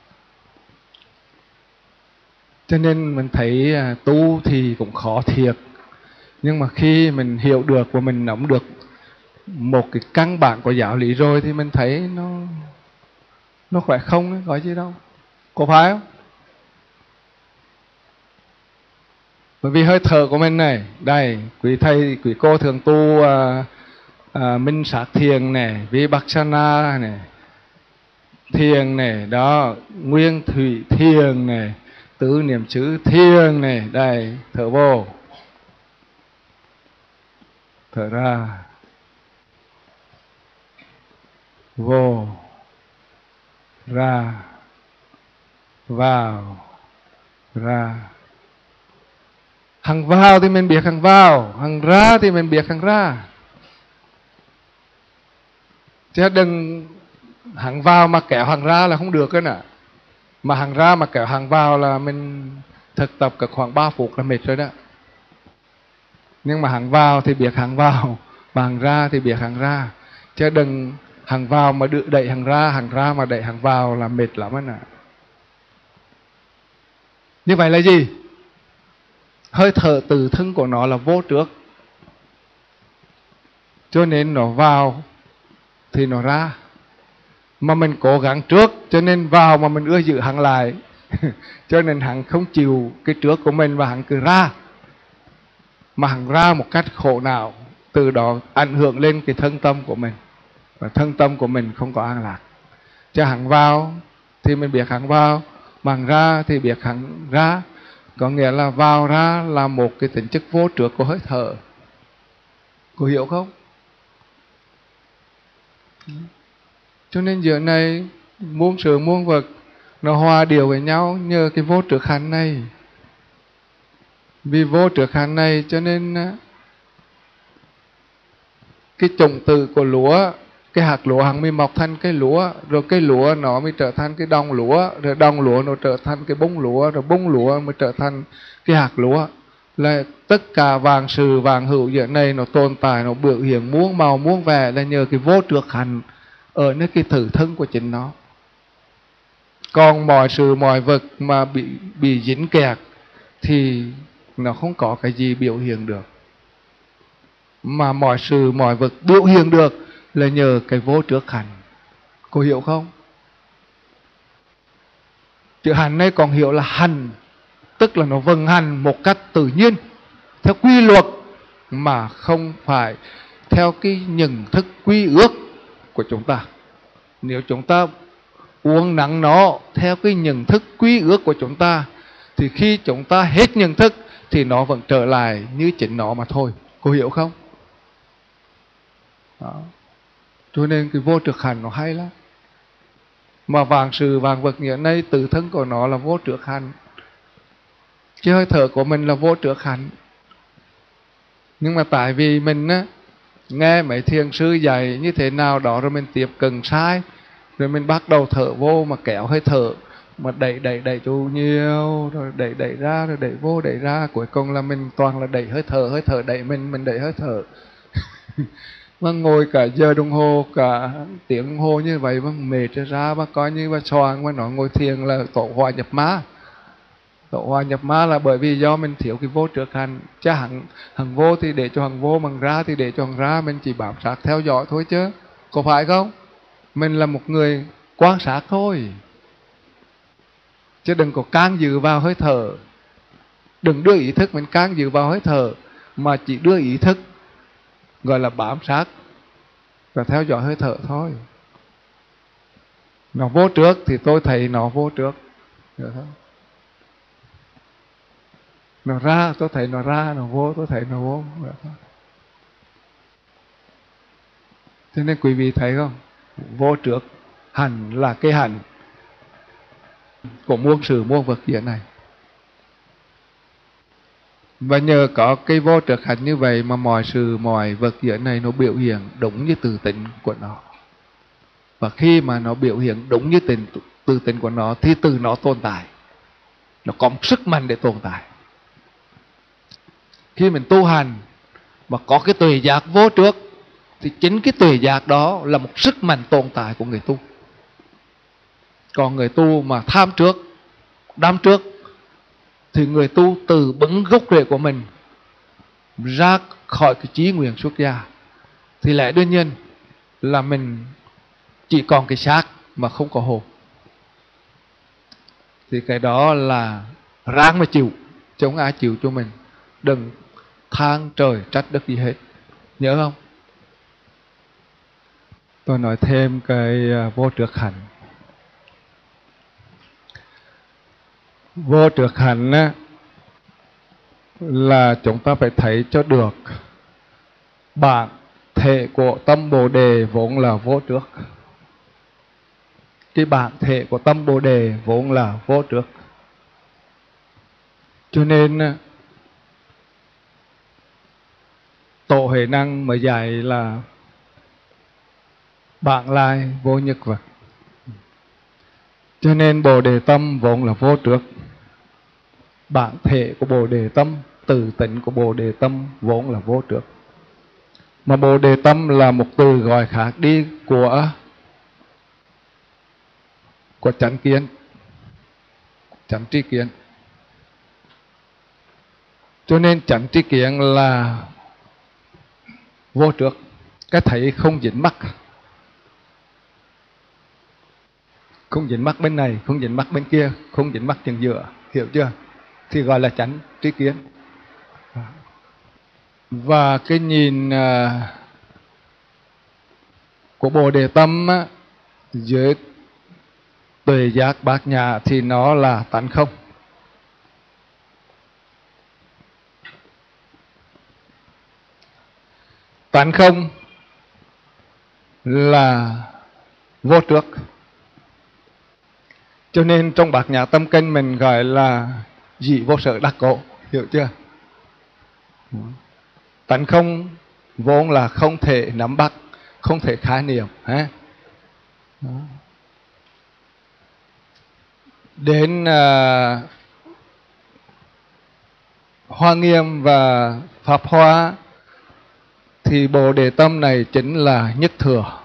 Cho nên mình thấy tu thì cũng khó thiệt. Nhưng mà khi mình hiểu được và mình nắm được một cái căn bản của giáo lý rồi thì mình thấy nó nó khỏe không, có gì đâu. Có phải không? Bởi vì hơi thở của mình này, đây, quý thầy, quý cô thường tu à, à, minh sát thiền này, vipassana này, thiền này, đó, nguyên thủy thiền này, tứ niệm xứ thiền này, đây, thở vô, thở ra, vô, ra, vào, ra. Hằng vào thì mình biết hằng vào, hằng ra thì mình biết hằng ra. Chứ đừng hằng vào mà kéo hằng ra là không được cơ nè. Mà hằng ra mà kéo hằng vào là mình thực tập cả khoảng ba phút là mệt rồi đó. Nhưng mà hằng vào thì biết hằng vào, mà hằng ra thì biết hằng ra. Chứ đừng hằng vào mà đẩy hằng ra, hằng ra mà đẩy hằng vào là mệt lắm anh ạ. Như vậy là gì? Hơi thở tự thân của nó là vô trước, cho nên nó vào thì nó ra. Mà mình cố gắng trước, cho nên vào mà mình ưa giữ hằng lại. Cho nên hằng không chịu cái trước của mình và hằng cứ ra. Mà hằng ra một cách khổ não, từ đó ảnh hưởng lên cái thân tâm của mình. Và thân tâm của mình không có an lạc. Chứ hằng vào thì mình biết hằng vào, mà hằng ra thì biết hằng ra. Có nghĩa là vào ra là một cái tính chất vô trước của hơi thở. Cô hiểu không? Cho nên giờ này muôn sự muôn vật nó hòa điều với nhau nhờ cái vô trước hành này. Vì vô trước hành này cho nên cái chủng tử của lúa, cái hạt lúa hằng mới mọc thành cái lúa, rồi cái lúa nó mới trở thành cái đồng lúa, rồi đồng lúa nó trở thành cái bông lúa, rồi bông lúa mới trở thành cái hạt lúa. Là tất cả vạn sự vạn hữu giờ này nó tồn tại, nó biểu hiện muôn màu muôn vẻ là nhờ cái vô trước hành ở nơi cái thử thân của chính nó. Còn mọi sự mọi vật mà bị bị dính kẹt thì nó không có cái gì biểu hiện được. Mà mọi sự mọi vật biểu hiện được là nhờ cái vô trước hành. Cô hiểu không? Chữ hành này còn hiểu là hành, tức là nó vận hành một cách tự nhiên, theo quy luật, mà không phải theo cái nhận thức quy ước của chúng ta. Nếu chúng ta uống nắng nó theo cái nhận thức quy ước của chúng ta, thì khi chúng ta hết nhận thức thì nó vẫn trở lại như chính nó mà thôi. Cô hiểu không? Đó. Cho nên cái vô trực hành nó hay lắm. Mà vạn sự vạn vật hiện nay tự thân của nó là vô trực hành, chứ hơi thở của mình là vô trực hành. Nhưng mà tại vì mình á, nghe mấy thiền sư dạy như thế nào đó rồi mình tiếp cận sai, rồi mình bắt đầu thở vô mà kéo hơi thở, mà đẩy đẩy đẩy cho nhiều, rồi đẩy đẩy ra, rồi đẩy vô đẩy ra, cuối cùng là mình toàn là đẩy hơi thở, hơi thở đẩy mình, mình đẩy hơi thở. Mà ngồi cả giờ đồng hồ, cả tiếng đồng hồ như vậy mà mệt ra, mà coi như mà soàng mà nó ngồi thiền là tổ hòa nhập ma. Tổ hòa nhập ma là bởi vì do mình thiếu cái vô trước hành. Chứ hằng, hằng vô thì để cho hằng vô, mà hằng ra thì để cho hằng ra, mình chỉ bám sát theo dõi thôi chứ. Có phải không? Mình là một người quan sát thôi. Chứ đừng có can dự vào hơi thở. Đừng đưa ý thức mình can dự vào hơi thở, mà chỉ đưa ý thức gọi là bám sát và theo dõi hơi thở thôi. Nó vô trước thì tôi thấy nó vô trước, được không? Nó ra tôi thấy nó ra, nó vô tôi thấy nó vô, được không? Cho nên quý vị thấy không? Vô trước hành là cái hành của muôn sự muôn vật hiện này. Và nhờ có cái vô trực hành như vậy mà mọi sự mọi vật hiện này nó biểu hiện đúng như tự tính của nó. Và khi mà nó biểu hiện đúng như tình, tự tính của nó thì từ nó tồn tại, nó có một sức mạnh để tồn tại. Khi mình tu hành mà có cái tuệ giác vô trước thì chính cái tuệ giác đó là một sức mạnh tồn tại của người tu. Còn người tu mà tham trước, đắm trước thì người tu từ bứng gốc rễ của mình ra khỏi cái chí nguyện xuất gia, thì lẽ đương nhiên là mình chỉ còn cái xác mà không có hồn. Thì cái đó là ráng mà chịu, chứ không ai chịu cho mình. Đừng than trời trách đất gì hết, nhớ không? Tôi nói thêm cái vô trước hành. Vô trước hành á, là chúng ta phải thấy cho được bản thể của tâm Bồ Đề vốn là vô trước. Cái bản thể của tâm Bồ Đề vốn là vô trước. Cho nên Tổ Huệ Năng mới dạy là bản lai vô nhất vật. Cho nên Bồ Đề Tâm vốn là vô trước. Bản thể của Bồ Đề Tâm, từ tính của Bồ Đề Tâm vốn là vô trước. Mà Bồ Đề Tâm là một từ gọi khác đi của của chánh kiến, chánh tri kiến. Cho nên chánh tri kiến là vô trước, cái thấy không dính mắc, không dính mắc bên này, không dính mắc bên kia, không dính mắc chừng giữa, hiểu chưa? Thì gọi là chánh tri kiến. Và cái nhìn à, của Bồ Đề Tâm á, dưới tuệ giác bát nhã thì nó là tánh không. Tánh không là vô trước. Cho nên trong bát nhã tâm kinh mình gọi là dị vô sở đắc cổ, hiểu chưa? Tánh không vốn là không thể nắm bắt, không thể khái niệm. Ha? Đến uh, Hoa Nghiêm và Pháp Hoa thì Bồ Đề Tâm này chính là nhất thừa.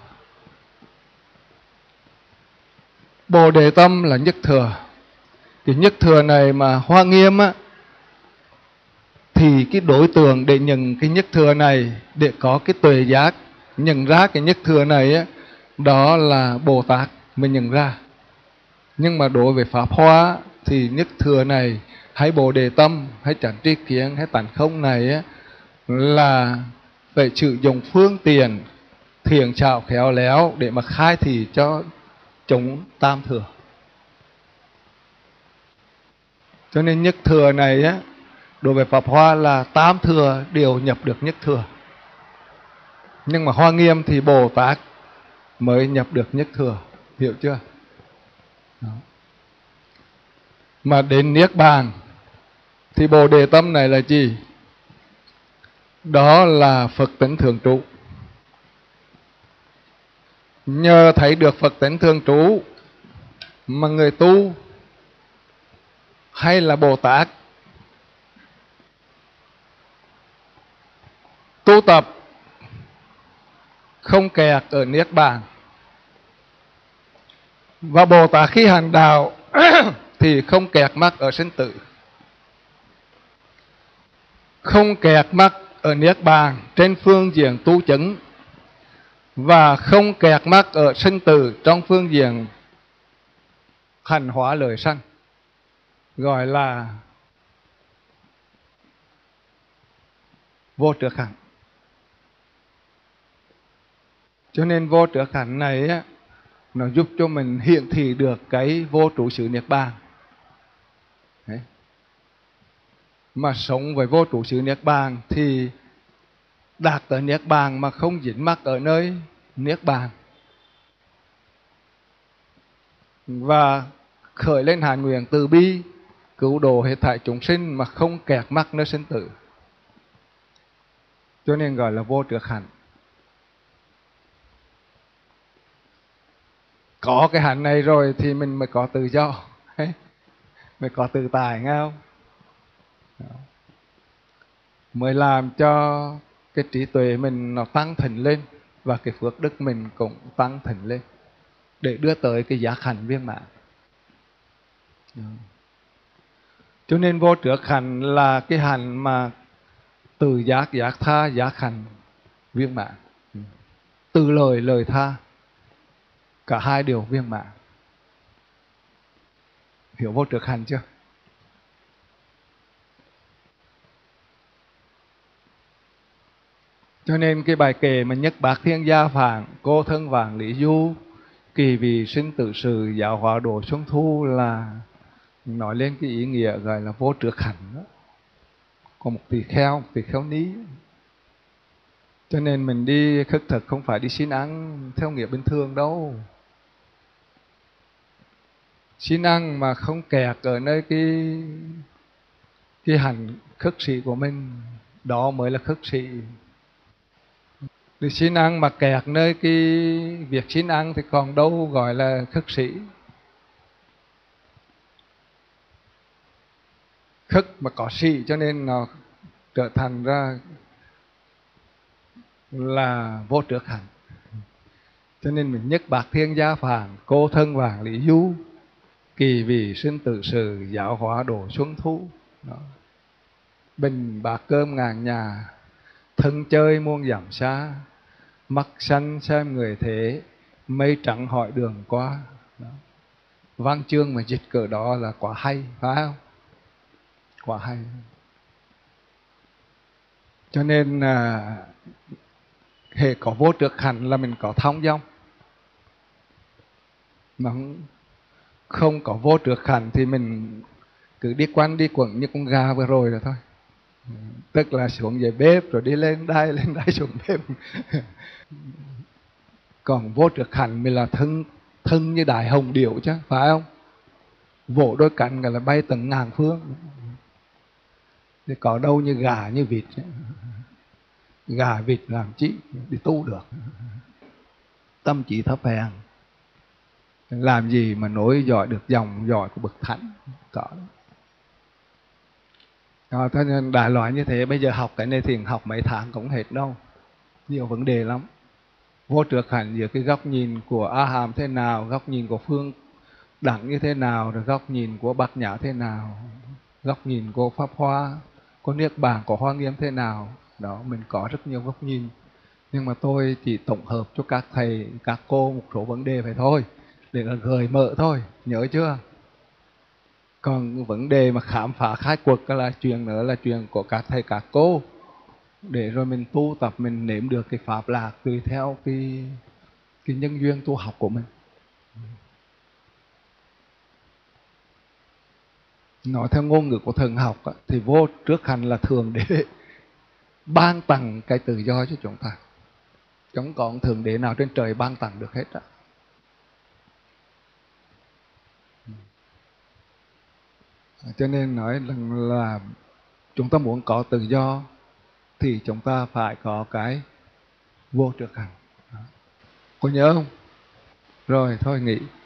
Bồ Đề Tâm là nhất thừa. Cái nhất thừa này mà Hoa Nghiêm á, thì cái đối tượng để nhận cái nhất thừa này, để có cái tuệ giác nhận ra cái nhất thừa này á, đó là Bồ Tát mới nhận ra. Nhưng mà đối với Pháp Hoa thì nhất thừa này, hay Bồ Đề Tâm, hay chánh tri kiến, hay tánh không này á, là phải sử dụng phương tiện thiện xảo khéo léo để mà khai thị cho chúng tam thừa. Cho nên nhất thừa này á, đối với Pháp Hoa là tam thừa đều nhập được nhất thừa. Nhưng mà Hoa Nghiêm thì Bồ Tát mới nhập được nhất thừa, hiểu chưa? Đó. Mà đến Niết Bàn thì Bồ Đề Tâm này là gì? Đó là Phật tánh thường trú. Nhờ thấy được Phật tánh thường trú mà người tu hay là Bồ Tát tu tập không kẹt ở Niết Bàn. Và Bồ Tát khi hành đạo thì không kẹt mắc ở sinh tử, không kẹt mắc ở Niết Bàn trên phương diện tu chứng, và không kẹt mắc ở sinh tử trong phương diện hành hóa lời sanh, gọi là vô trước hạnh. Cho nên vô trước hạnh này á, nó giúp cho mình hiện thị được cái vô trụ xứ Niết Bàn. Đấy. Mà sống với vô trụ xứ Niết Bàn thì đạt tới Niết Bàn mà không dính mắc ở nơi Niết Bàn, và khởi lên hạnh nguyện từ bi cứu độ hết thảy chúng sinh mà không kẹt mắc nơi sinh tử. Cho nên gọi là vô trước hạnh. Có cái hạnh này rồi thì mình mới có tự do, mới có tự tại, nghe không? Mới làm cho cái trí tuệ mình nó tăng thịnh lên, và cái phước đức mình cũng tăng thịnh lên, để đưa tới cái giác hạnh viên mãn. Cho nên vô trước hạnh là cái hạnh mà từ giác, giác tha, giác hạnh viên mãn. Từ lời, lời tha, cả hai đều viên mãn. Hiểu vô trước hạnh chưa? Cho nên cái bài kệ mà nhất bát thiên gia phạn, cô thân vạn lý du, kỳ vì sinh tử sự, giáo hóa độ xuân thu, là nói lên cái ý nghĩa gọi là vô trước hạnh đó. Có một tỳ kheo, một tỳ kheo ní. Cho nên mình đi khất thực không phải đi xin ăn theo nghĩa bình thường đâu. Xin ăn mà không kẹt ở nơi cái cái hành khất sĩ của mình, đó mới là khất sĩ Thì xin ăn mà kẹt nơi cái việc xin ăn thì còn đâu gọi là khất sĩ. Khất mà có sĩ cho nên nó trở thành ra là vô trước hẳn. Cho nên mình nhất bạc thiên gia phàn, cô thân vàng lý du, kỳ vì sinh tử sự, giáo hóa đổ xuống thu. Đó. Bình bạc cơm ngàn nhà, thân chơi muôn dặm xa, mắt xanh xem người thế, mây trắng hỏi đường qua. Đó. Văn chương mà dịch cỡ đó là quá hay, phải không? Quá hay. Cho nên à, hệ có vô trước hẳn là mình có thông dong. Mà không có vô trước hẳn thì mình cứ đi quanh đi quẩn như con gà vừa rồi rồi thôi. Tức là xuống dưới bếp rồi đi lên đai, lên đai xuống bếp. Còn vô trước hẳn mình là thân thân như đại hồng điểu chứ, phải không? Vỗ đôi cánh là bay tận ngàn phương. Thì có đâu như gà như vịt chứ. Gà vịt làm chi đi tu được. Tâm trí thấp hèn, làm gì mà nối dõi được dòng dõi của bậc thánh. Có. Đó, thế nên đại loại như thế, bây giờ học cái này thì học mấy tháng cũng hết đâu. Nhiều vấn đề lắm. Vô trước hẳn giữa cái góc nhìn của A Hàm thế nào, góc nhìn của Phương Đẳng như thế nào, rồi góc nhìn của Bát Nhã thế nào, góc nhìn của Pháp Hoa, của Niết Bàn, của Hoa Nghiêm thế nào. Đó, mình có rất nhiều góc nhìn. Nhưng mà tôi chỉ tổng hợp cho các thầy, các cô một số vấn đề vậy thôi, để là gợi mở thôi, nhớ chưa? Còn vấn đề mà khám phá khai cuộc là chuyện nữa, là chuyện của các thầy các cô, để rồi mình tu tập, mình nếm được cái pháp lạc tùy theo cái, cái nhân duyên tu học của mình. Nói theo ngôn ngữ của thần học thì vô trước hẳn là Thượng Đế ban tặng cái tự do cho chúng ta. Chẳng còn Thượng Đế nào trên trời ban tặng được hết á. Cho nên nói rằng là chúng ta muốn có tự do thì chúng ta phải có cái vô trước hẳn. Có nhớ không? Rồi thôi nghỉ.